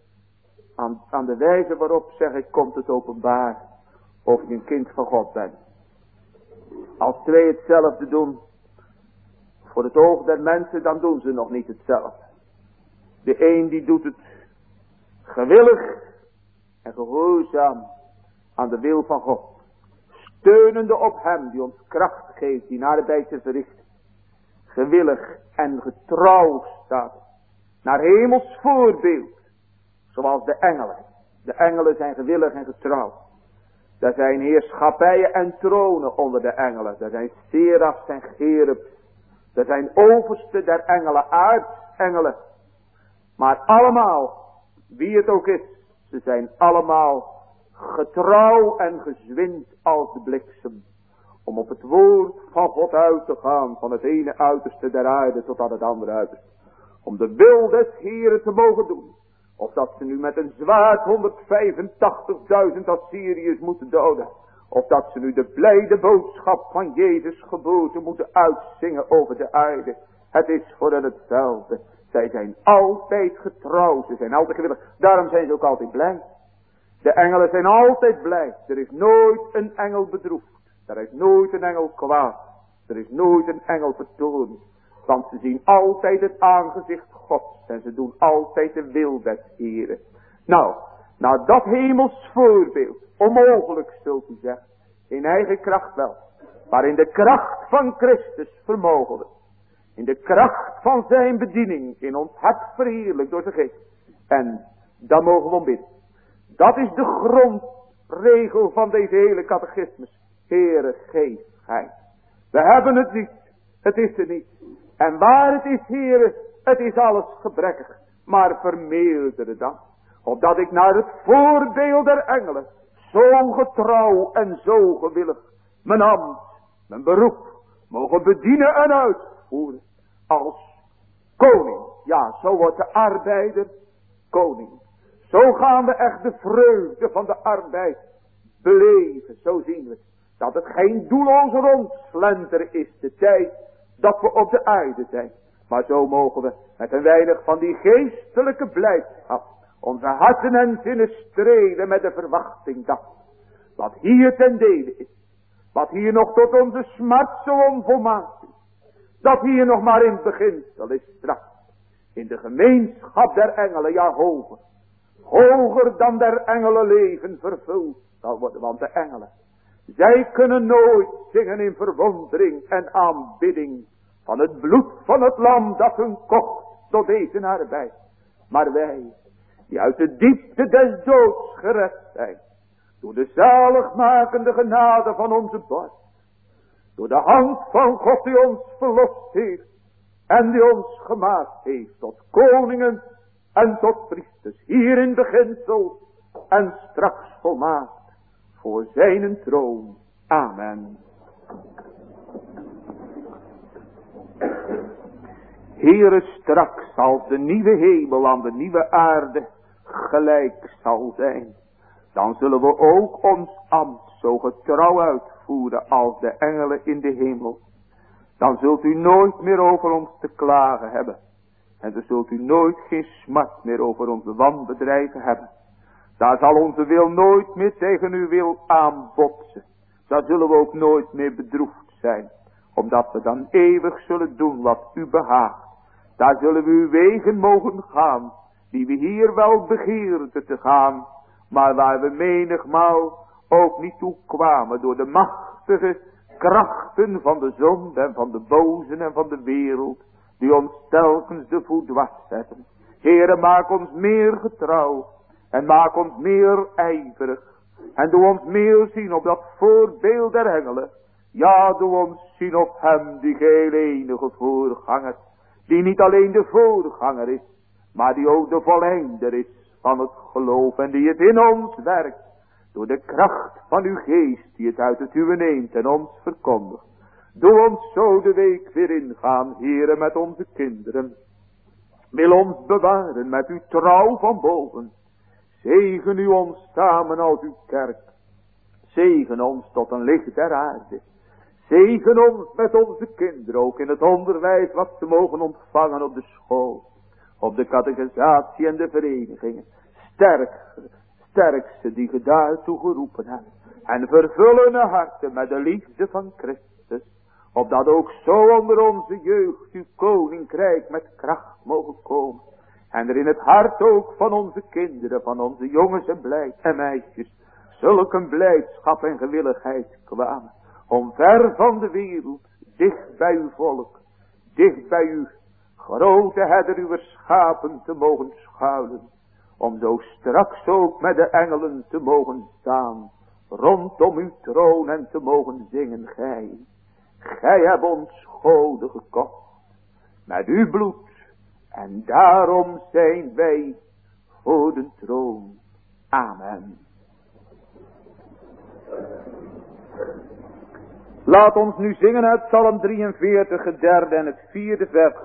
aan de wijze waarop, zeg ik, komt het openbaar of je een kind van God bent. Als 2 hetzelfde doen voor het oog der mensen, dan doen ze nog niet hetzelfde. De een die doet het gewillig en gehoorzaam aan de wil van God. Steunende op hem die ons kracht geeft die arbeid te verrichten. Gewillig en getrouw staat. Naar hemels voorbeeld. Zoals de engelen. De engelen zijn gewillig en getrouw. Er zijn heerschappijen en tronen onder de engelen. Er zijn serafs en cherubs. Er zijn oversten der engelen, aartsengelen. Maar allemaal, wie het ook is, ze zijn allemaal getrouw en gezwind als de bliksem. Om op het woord van God uit te gaan, van het ene uiterste der aarde tot aan het andere uiterste. Om de wil des Heren te mogen doen. Of dat ze nu met een zwaard 185.000 Assyriërs moeten doden. Of dat ze nu de blijde boodschap van Jezus geboorte moeten uitzingen over de aarde. Het is voor hen hetzelfde. Zij zijn altijd getrouw. Ze zijn altijd gewillig. Daarom zijn ze ook altijd blij. De engelen zijn altijd blij. Er is nooit een engel bedroefd. Er is nooit een engel kwaad. Er is nooit een engel vertoornd. Want ze zien altijd het aangezicht Gods. En ze doen altijd de wil des Heren. Nou dat hemels voorbeeld. Onmogelijk zult u zeggen. In eigen kracht wel. Maar in de kracht van Christus vermogen we. In de kracht van zijn bediening. In ons hart verheerlijk door de geest. En dan mogen we om bidden. Dat is de grondregel van deze hele catechismus. Heere, geef gij. We hebben het niet. Het is er niet. En waar het is, Heere, het is alles gebrekkig. Maar vermeerdere dan. Opdat ik naar het voorbeeld der engelen zo getrouw en zo gewillig mijn ambt, mijn beroep mogen bedienen en uitvoeren. Als koning. Ja, zo wordt de arbeider koning. Zo gaan we echt de vreugde van de arbeid beleven. Zo zien we dat het geen doelloos rondslenteren is, de tijd dat we op de aarde zijn. Maar zo mogen we met een weinig van die geestelijke blijdschap onze harten en zinnen strelen met de verwachting dat wat hier ten dele is, wat hier nog tot onze smart zo onvolmaakt is, dat hier nog maar in het beginsel is straks. In de gemeenschap der engelen, ja hoger dan der engelen leven vervuld zal worden. Want de engelen, zij kunnen nooit zingen in verwondering en aanbidding van het bloed van het lam dat hun kocht tot deze arbeid. Maar wij, die uit de diepte des doods gered zijn, door de zaligmakende genade van onze borst, door de hand van God die ons verlost heeft en die ons gemaakt heeft tot koningen en tot priesters, hier in beginsel en straks volmaakt voor zijn troon. Amen. Heere, straks als de nieuwe hemel aan de nieuwe aarde gelijk zal zijn, dan zullen we ook ons ambt zo getrouw uitvoeren als de engelen in de hemel. Dan zult u nooit meer over ons te klagen hebben. En dan zult u nooit geen smart meer over onze wanbedrijven hebben. Daar zal onze wil nooit meer tegen uw wil aanbotsen. Daar zullen we ook nooit meer bedroefd zijn. Omdat we dan eeuwig zullen doen wat u behaagt. Daar zullen we uw wegen mogen gaan. Die we hier wel begeerden te gaan. Maar waar we menigmaal ook niet toe kwamen. Door de machtige krachten van de zonde en van de bozen en van de wereld. Die ons telkens de voet dwars zetten. Heere, maak ons meer getrouw. En maak ons meer ijverig. En doe ons meer zien op dat voorbeeld der engelen. Ja, doe ons zien op hem die geheel enige voorganger. Die niet alleen de voorganger is. Maar die ook de voleinder is van het geloof. En die het in ons werkt. Door de kracht van uw geest die het uit het uwe neemt en ons verkondigt. Doe ons zo de week weer ingaan, Heere, met onze kinderen. Wil ons bewaren met uw trouw van boven. Zegen u ons samen als uw kerk. Zegen ons tot een licht der aarde. Zegen ons met onze kinderen ook in het onderwijs wat ze mogen ontvangen op de school. Op de catechisatie en de verenigingen. Sterk ze die ge daartoe geroepen hebt. En vervullen hun harten met de liefde van Christus. Opdat ook zo onder onze jeugd uw koninkrijk met kracht mogen komen. En er in het hart ook van onze kinderen, van onze jongens en meisjes, zulke blijdschap en gewilligheid kwamen. Om ver van de wereld, dicht bij uw volk, dicht bij uw grote herder uw schapen te mogen schuilen. Om zo straks ook met de engelen te mogen staan, rondom uw troon en te mogen zingen gij. Gij hebt ons goden gekocht, met uw bloed. En daarom zijn wij voor de troon. Amen. Laat ons nu zingen uit Psalm 43, het derde en het vierde vers.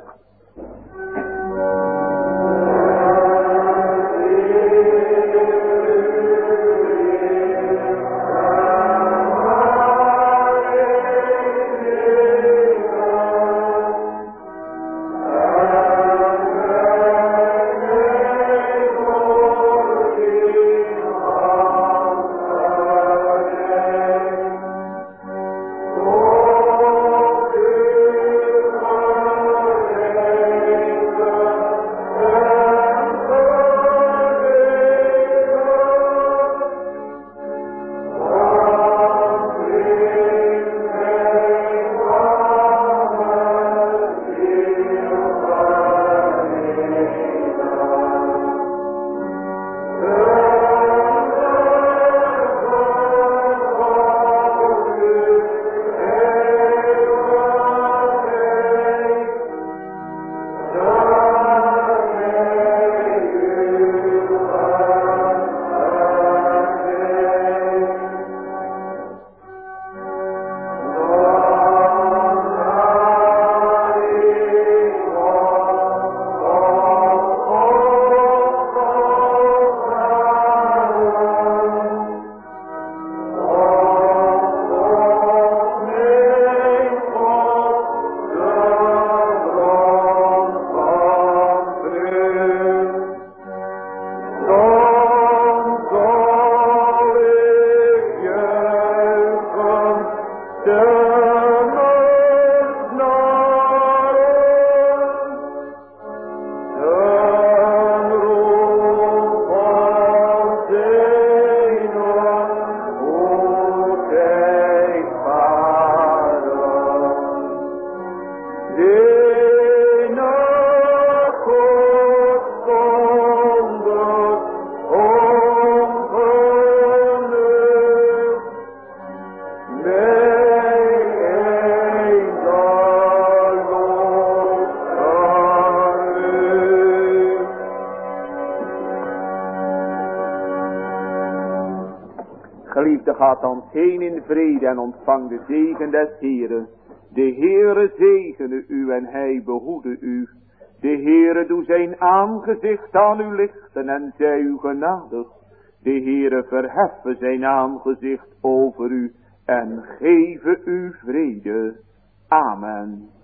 Geliefde, gaat dan heen in vrede en ontvang de zegen des Heeren. De Heere zegene u en hij behoede u. De Heere doe zijn aangezicht aan u lichten en zij u genadig. De Heere verheffen zijn aangezicht over u en geven u vrede. Amen.